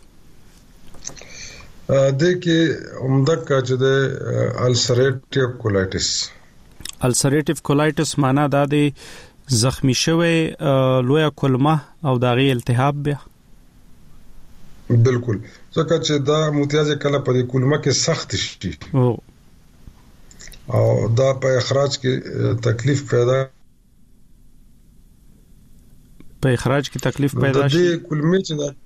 E: د کې عمدک چې د السریټیو
B: کولایټس معنا دا د زخمی شوی لوی کولمه او داغي التهاب بیا
E: بالکل ځکه چې دا متیاز کله په کولمه کې سخت شي او دا په اخراج کې تکلیف پیدا شي د کولمه چې دا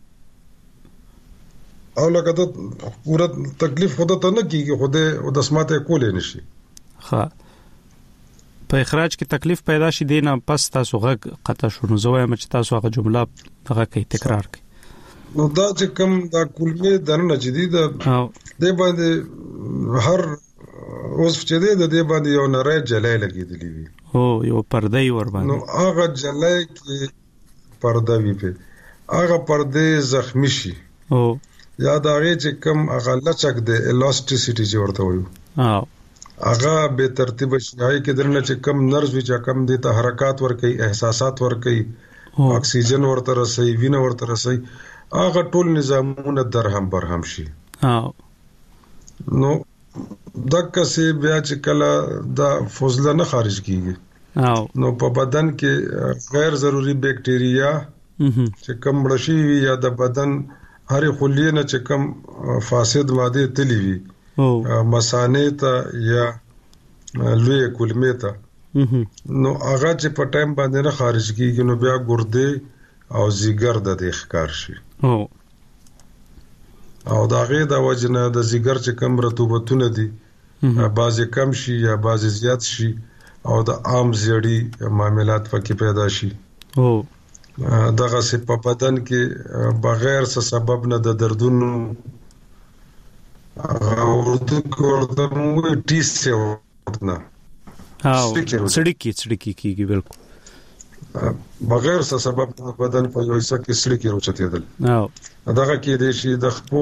E: او لکه دا پورا تکلیف خود ته نه کیږي خود او د سماته کولې نشي
B: ها په اخراج کې تکلیف پیدا شي دینه پس تاسو غږ قطع شونه زوی مچ تاسو هغه جمله هغه کوي تکرار کوي
E: نو دا چې کوم دا کولمه دنه جديد د باندې هر اوس چې د دې باندې یو نری جلای لګیدلی وي
B: او یو پرده ور باندې
E: نو هغه جلای کې پرده وي په هغه پرده زخمی شي
B: او
E: یا دا چې کوم هغه لچک د الاسټیسيټي چې ورته وي هغه به ترتیب شي کې درنه چې کوم نرز وي چې کوم د حرکت ور کوي احساسات ور کوي اکسیجن ورته رسي وینه ورته رسي هغه ټول نظامونه درهم برهم شي نو دغه سي بیا چې کله دا فضله نه خارج کیږي نو په بدن کې غیر ضروري بکټیریا چې کوم رشي وي یا د بدن هر خلیه نه چې کوم فاسد ماده تلی وي مثانه ته یا لوی کولمه ته نو هغه چې په ټایم باندې نه خارج کیږي نو بیا ګرده او زیګر د ښکار شي او دا غي د وجنه د زیګر چې کم رطوبتونه دي بعضی کم شي یا بعضی زیات شي او د عام زیړی معاملات پکې پیدا شي دغه سه په بدن کې بغیر څه سبب نه د دردونو ورته مو ټیس ورته
B: سړی کیږي بالکل
E: بغیر څه سبب بدن په یو څه کې سړی کې روچتېدل دغه کې د شي د خپو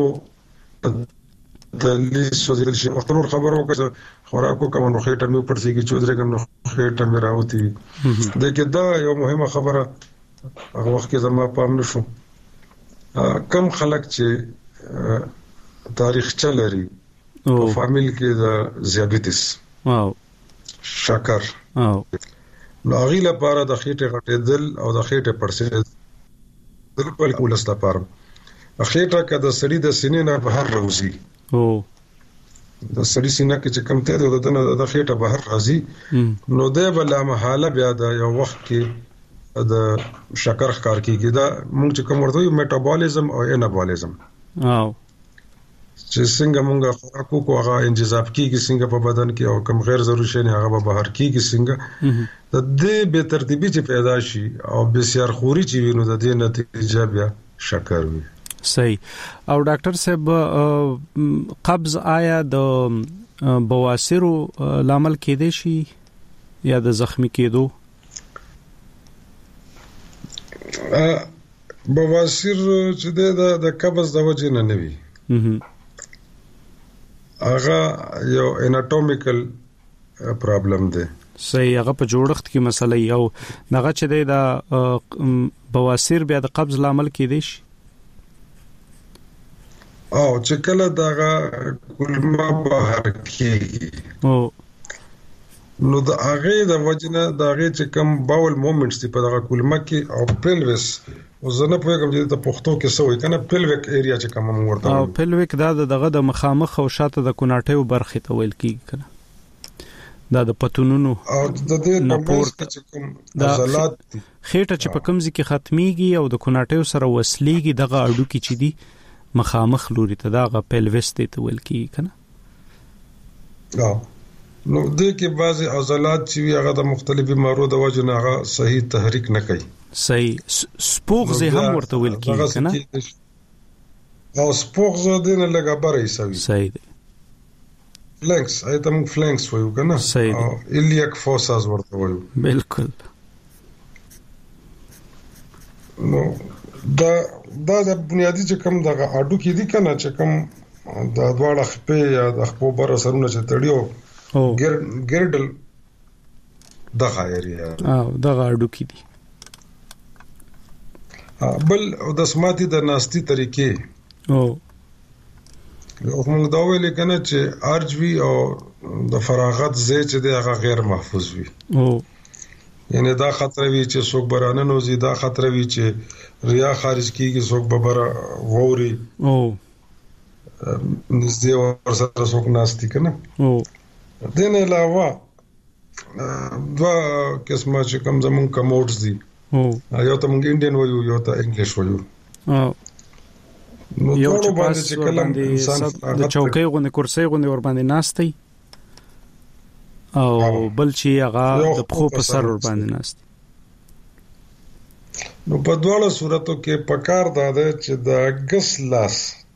E: د لیسو د شي وختونو خبرو کې خوراکو کوم نو خېټه مې پړسيږي چې درې کوم نو خېټه مې راوتی د کې دا یو مهمه خبره هغه وخت کې زما پام نشو کم خلک چې تاریخ چلري په فامیل کې د ذیابیطس شکر نو هغه لپاره د خېټه غټېدل او د خېټه پړسېدل په کولستا پاره خېټه کده سړی د سینې نه بهر راوځي د سړي سینه کې چې کم ته د خېټه بهر راځي نو د بل محاله بیا د یو وخت کې د شکر ښکار کیږي دا موږ چې کوم ورته میټابولیزم او انابولیزم چې څنګه موږ خوراکو کو هغه انجذاب کیږي څنګه په بدن کې او کم غیر ضروري شي نه هغه بهر کیږي څنګه د دې به ترتیبي چې پیدا شي او بسیار خوري چې وینو د دې نتیجه بیا شکر وي.
B: صحیح. او ډاکټر صاحب قبض آیا د بواسیرو لامل کېدای شي یا د زخمی کېدو؟
E: بواسیر چې د قبض د وجې نه وي هغه یو اناټومیکل پرابلم دی.
B: صحیح. هغه په جوړښت کې مسله یو دغه چې د بواسیر بیا د قبض لامل کېدای شي
E: او چې کله دغه کولمه بهر کېږي نو د هغه د وجنه دغه چې کوم باول مومنټس دی په دغه کولمه کې او پلوس وزنه په کوم چې د پښتو کې سوې کنه پلویک ایریا چې کوم ورته
B: او پلویک دا دغه د مخامخ او شاته د کوناټیو برخه ته ویل کیږي کنه دا د پتونونو
E: او د دې نمبر چې کوم عضلات
B: خېټه چې په کمزې کې ختميږي او د کوناټیو سره وصلېږي دغه اډو کې چې دی مخامخ لوري ته دغه پلوس ته ویل کیږي کنه.
E: نو د کې بعضي عضلات چې هغه د مختلفو بیمارو د وجه نه هغه صحیح تحریک نه کوي.
B: صحیح. سپوغزه هم ورته ویل کیږي کنه
E: او سپوغزه دینه لګا برې سوي.
B: صحیح دی.
E: فلنکس ایتم فلنکس وایو کنه او ایلیاک فوساز ورته وایو.
B: بالکل.
E: نو دا بنیادی چې کوم دغه اډو کې دي کنه چې کوم د دواړه خپې یا د خپو بر سرونه چې تړیو ګرډل دغه ایریا
B: دغه اډو کې دي.
E: بل د سماعتي د ناستي طریقې موږ دا ویل کنه چې ارجوي او د فراغت ځای چې د هغه غیر محفوظ وي یعنی دا خطر وي چې څوک برانه نوزي دا خطر وي چې ریا خارج کیږي څوک ببره ووري نږدې ورسره څوک ناستي کنه دین علاوه دوا قسمه چې کوم زمون کموډز دي یو ته موږ انډین وایو یو ته انګلیش وایو نو
B: یو چې باندې کلم د چوکۍ غونې کرسۍ غونې ور باندې ناستي او بل چې هغه د پخو په سر ور باندې ناستي
E: نو په دواړو صورتو کې پکار ده چې د غس لاس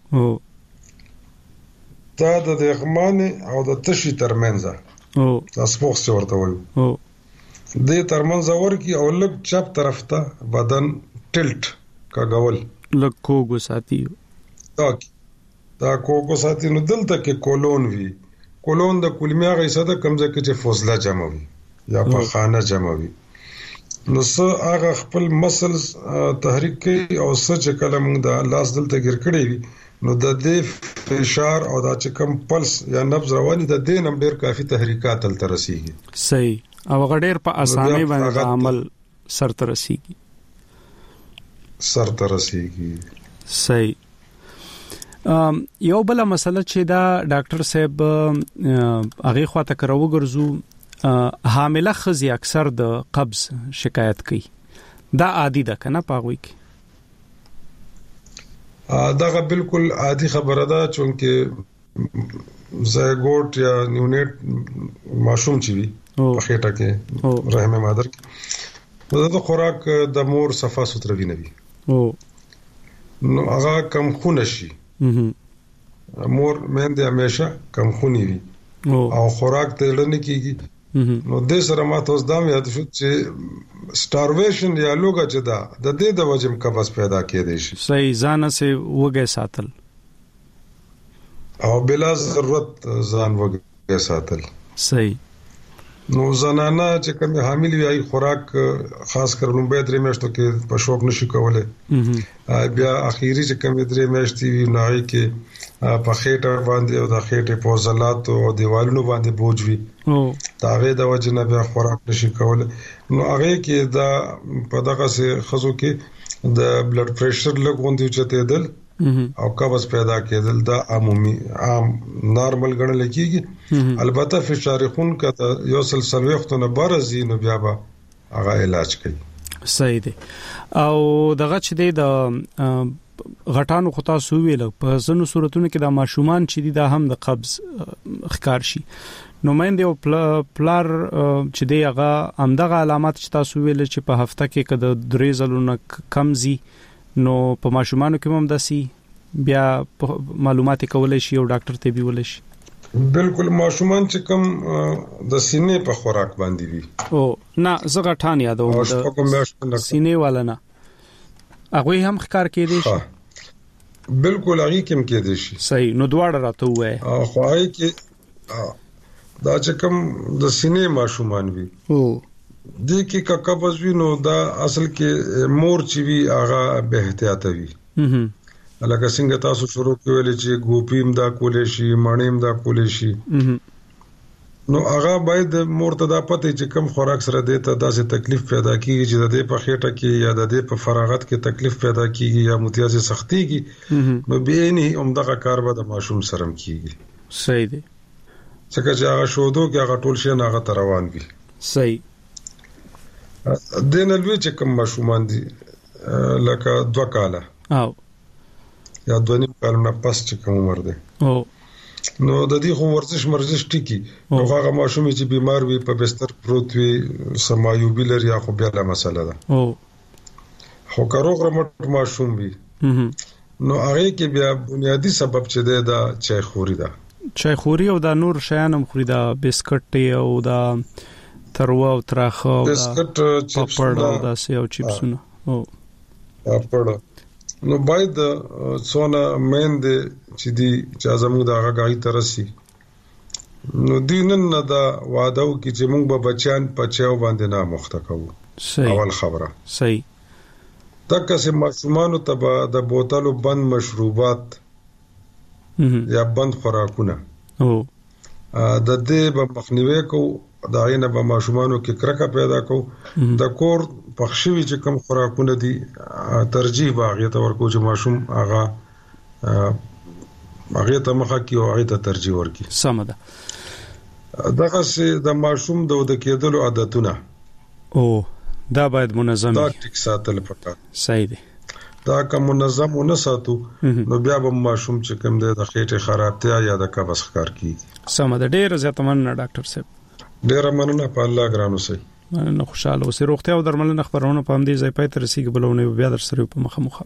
E: دا د دغمانه او د تشي ترمنځ تاسو په څه ورته وایو د ترمنځ ورکی او لږ چپ طرف ته بدن ټلټ کاغول
B: لږ کوګو ساتي
E: دا کوګو ساتي نو دلته کې کولون وی کولون د کولمیا غیسه د کمزه کې چې فوزله جمع وي یا په خانه جمع وي نو څه هغه خپل مسلز تحریک کوي او څه چې کله موږ د لاس دلته ګر کړی وي نو د دې فشار او د چې کم پلس یا نبض رواني د دې نم ډیر کافي تحریکات تل ترسيږي.
B: صحیح. او غډیر په اسانه باندې عمل سر ترسيږي. صحیح. یو بل مسله چې دا ډاکټر صاحب هغه خواته کرو ګرځو حامله خزي اکثر د قبض شکایت کوي دا عادي ده کنه پاغوي کې
E: دا بالکل عادي خبره ده چونکه زایګوټ یا نیونیټ ماشوم چې وي په خېټه کې رحم مادر کې دا خوراک د مور صفه ستر وي نه وي نو هغه کم خون شي مور مېنده همیشه کم خوني وي او خوراک ته لړنه کیږي نو د سره ماته اوس دا یاد شو چې سټارویشن یا لوګه چې دا د دې د وجم قبض پیدا کېدې شي.
B: صحیح. ځان سه وګه ساتل
E: او بلا ضرورت ځان وګه ساتل.
B: صحیح.
E: نو زنانه چې کوم حامل وي خوراک خاص کر لومبه درې میاشتو کې په شوق نشي کوله بیا اخیری چې کوم درې میاشتې وي نه کې په خېټه باندې او د خېټې په عضلات او دیوالونو باندې بوج وي دا غي د وجنه بیا خوراک نشي کوله نو هغه کې دا په دغه څه خزو کې د بلډ پريشر لګوندې چته دل او قبض پیدا کېدل دا عام نارمل ګڼل کېږي. البته فشار خون کته یو سلسله وختونه برزي نو بیا به هغه علاج کوي.
B: صحیح دی. او دغه چې د غټانو خطا سو ویل په ځینو صورتونو کې د ماشومان چې د هم د قبض ښکار شي نو مېند یو پلار چې دی هغه همدغه علامات چې تاسو ویل چې په هفته کې کده درې ځلونه کمزي نو په ماشومانو کې هم داسي بیا معلومات کولای شي او ډاکټر ته به ولې شي.
E: بالکل ماشومان چې کوم د سینې په خوراک باندې وي
B: او نه زه غټان یادوم د سینې والا نه هغه هم ښکار کېدی شي.
E: بالکل هغه کوم کېدی شي.
B: صحیح. نو دواړه راته وای
E: خو هغه کې دا چې کوم د سینې ماشومان وي
B: او
E: د کې کا قبض وي نو دا اصل کې مور چې وي هغه به احتیاط وي. لکه څنګه تاسو شروع کولې چې ګوپیم دا کولې شي مانیم دا کولې شي نو هغه باید مور ته دا پته چې کم خوراک سره د ته داسې تکلیف پیدا کیږي چې د دې په خېټه کې یا د دې په فراغت کې تکلیف پیدا کیږي یا متیازه سختي کیږي نو به نه همدغه کار به د ماشوم سره کیږي.
B: صحیح دی.
E: څنګه چې هغه شودو کې هغه ټول شي نه هغه روان وي.
B: صحیح.
E: د نلوي چې کوم ماشومان دي لکه 2 کاله
B: او
E: یا 2 کالونه پس چې کوم عمر دی
B: او
E: نو د دې خو ورزش ټیکی نو هغه ماشوم چې بیمار وي په بستر پروت وي سمایوبي لري یا خو بیا له مسله ده
B: او
E: خو کاروغ رمټ ماشوم وي نو هغه کې بیا بنیادی سبب چې ده دا چایخوري ده.
B: چایخوري او د نور شیانم خوري دا بسکټ او دا تروا او تراخه او
E: بسکټ
B: پاپړ او دا سیو چپسونه او
E: پاپړ نو باید څونه مېند چې دی چې زموږ د هغه غاړي ترسي نو دینن نه دا وعده او چې موږ به بچان پچاو باندې نه مخته کوو. اول خبره
B: صحیح.
E: تکه سه ماشومان ته د بوتلو بند مشروبات یا بند خوراکونه
B: او
E: د دې به مخنیوي کو دا غینه به ماشومانو کې کرکه پیدا کو د کور پخښوي چې کوم خوراکونه دي ترجیح باغې ته ورکو چې ماشوم هغه ته مخه کی او هغه ته ترجیح ورکي.
B: سم ده.
E: دغه سه د ماشوم د کېدلو عادتونه
B: او دا باید منظم
E: دا ټیک ساتل پکار.
B: صحیح دی.
E: دا کوم منظم ونه ساتو نو بیا به ماشوم چې کوم د خېټه خرابتیا یا د قبض ښکار کیږي.
B: سم ده. ډېر زیات مننه ډاکټر صاحب.
E: ډېر مننه په الله ګرانو سي.
B: مننه خوشاله اوسې. روغتیا او درملنه خبرونه په همدې ځای پای ته رسیدي بلونه بیا در سره په مخه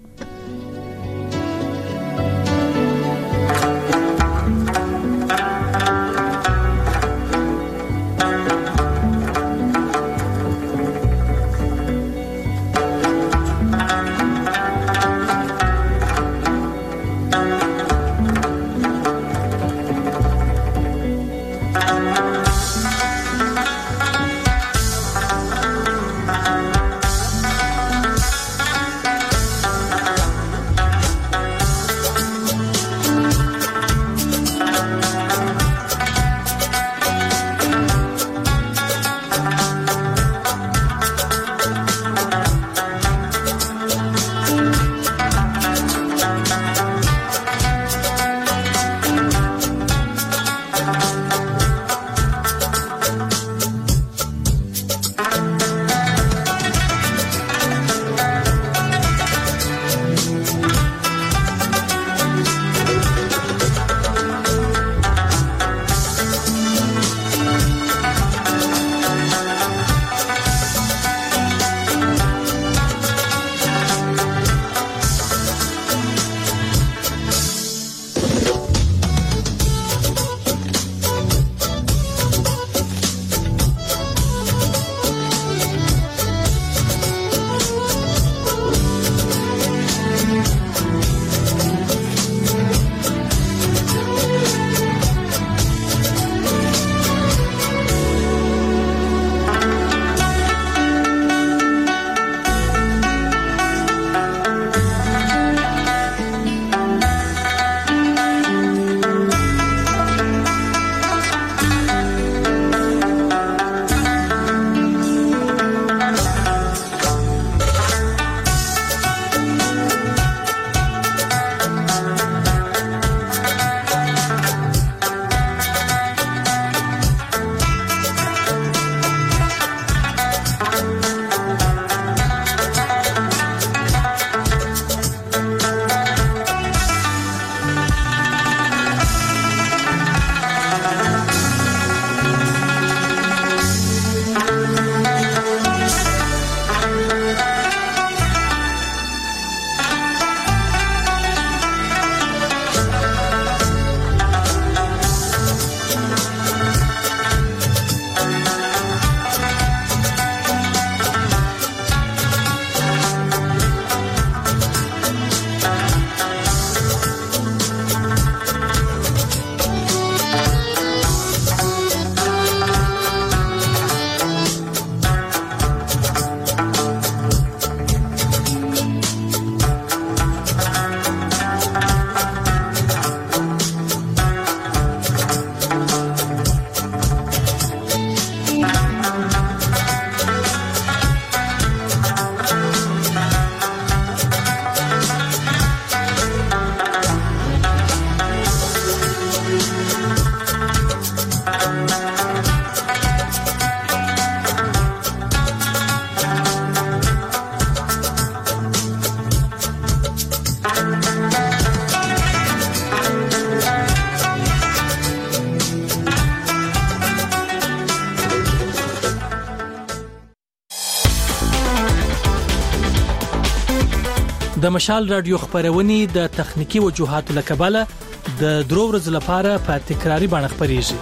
G: د مشال رادیو خبرونه د تخنیکی وجوهاتو لکباله د درو ورځې لپاره په تکراری باندې خبريږي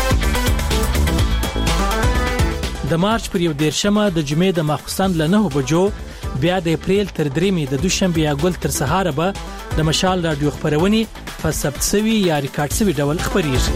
G: د مارچ پر 11مه د جمعې د ماخستان له 9 بجو بیا د اپریل تر 3مې د دوشنبه یا ګل تر سهار به د مشال رادیو خبرونه په ثبت شوی یا ریکارډ شوی ډول خبريږي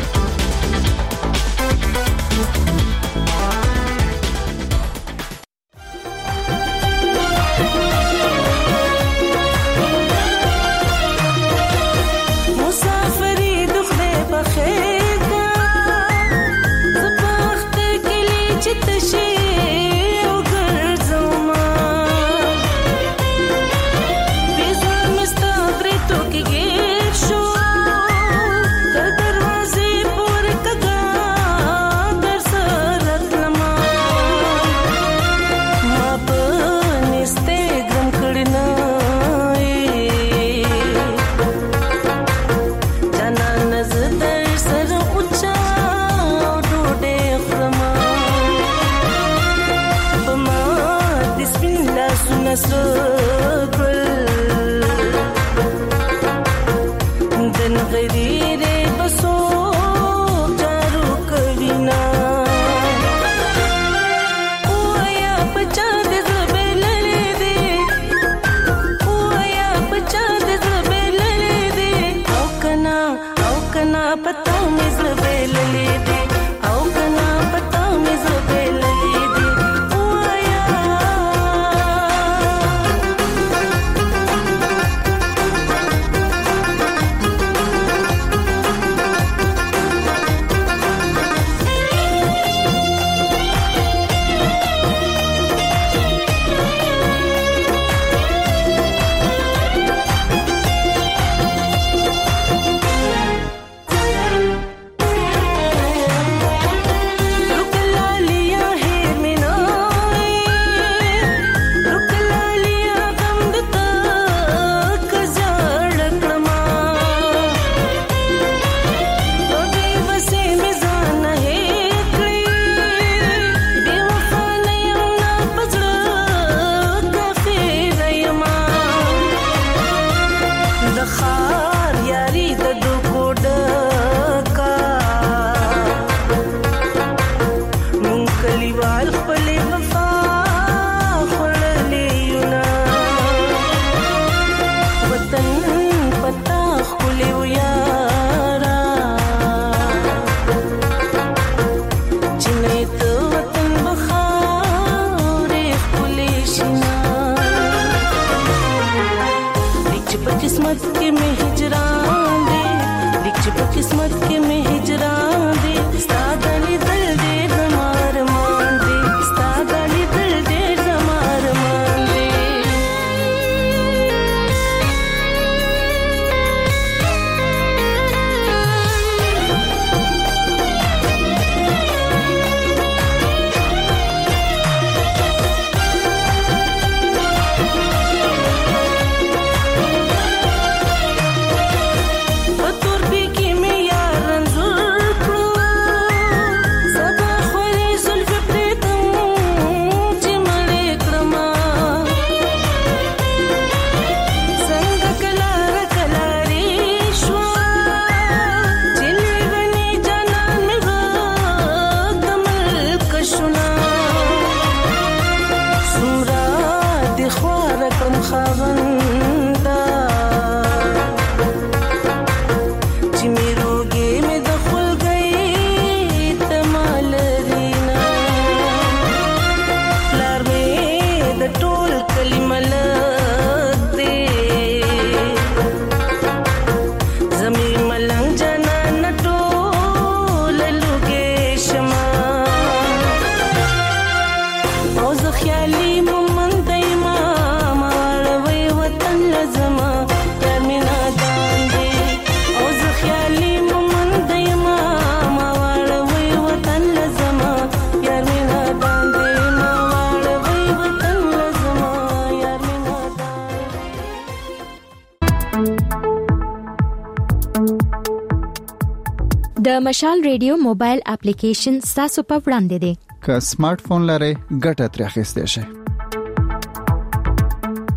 C: د مشال ریډیو موبایل اپلیکیشن تاسو په وړاندې دی
D: که سمارټ فون لرئ ګټه ترې اخیستئ شئ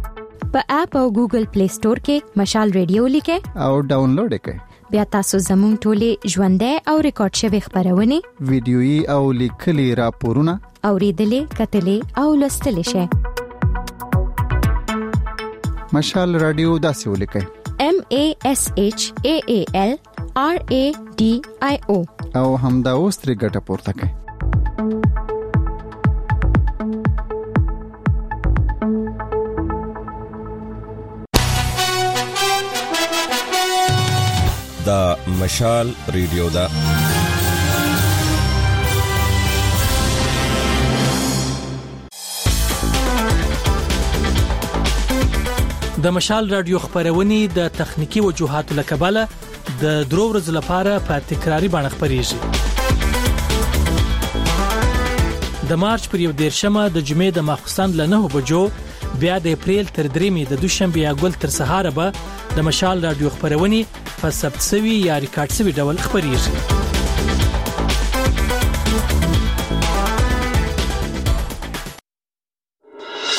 C: په اپ او ګوګل پلی سٹور کې مشال ریډیو لیکه
D: او ډاونلوډ کړئ.
C: بیا تاسو زموږ ټولې ژوندۍ او ریکارډ شوی خبرونه
D: ویډیويي او لیکلي راپورونه
C: اوریدلې کتلې او لوستلې شئ.
D: مشال رادیو داسې ولیکئ:
C: MASHAALRADIO
D: او همدا اوس ترې ګټه پورته کړئ.
A: دا مشال ریډیو دا
G: د مشال رادیو خبرونه د تخنیکی وجوهاتو لکباله د درو ورځې لپاره په تکراری باندې خبريږي. د مارچ پر 11مه د جمعې د ماخوستان له 9 بجو بیا د اپریل تر 3مې د دوشنبه یا ګل تر سهار به د مشال رادیو خبرونه په ثبت شوی یا ریکارډ شوی ډول خبريږي.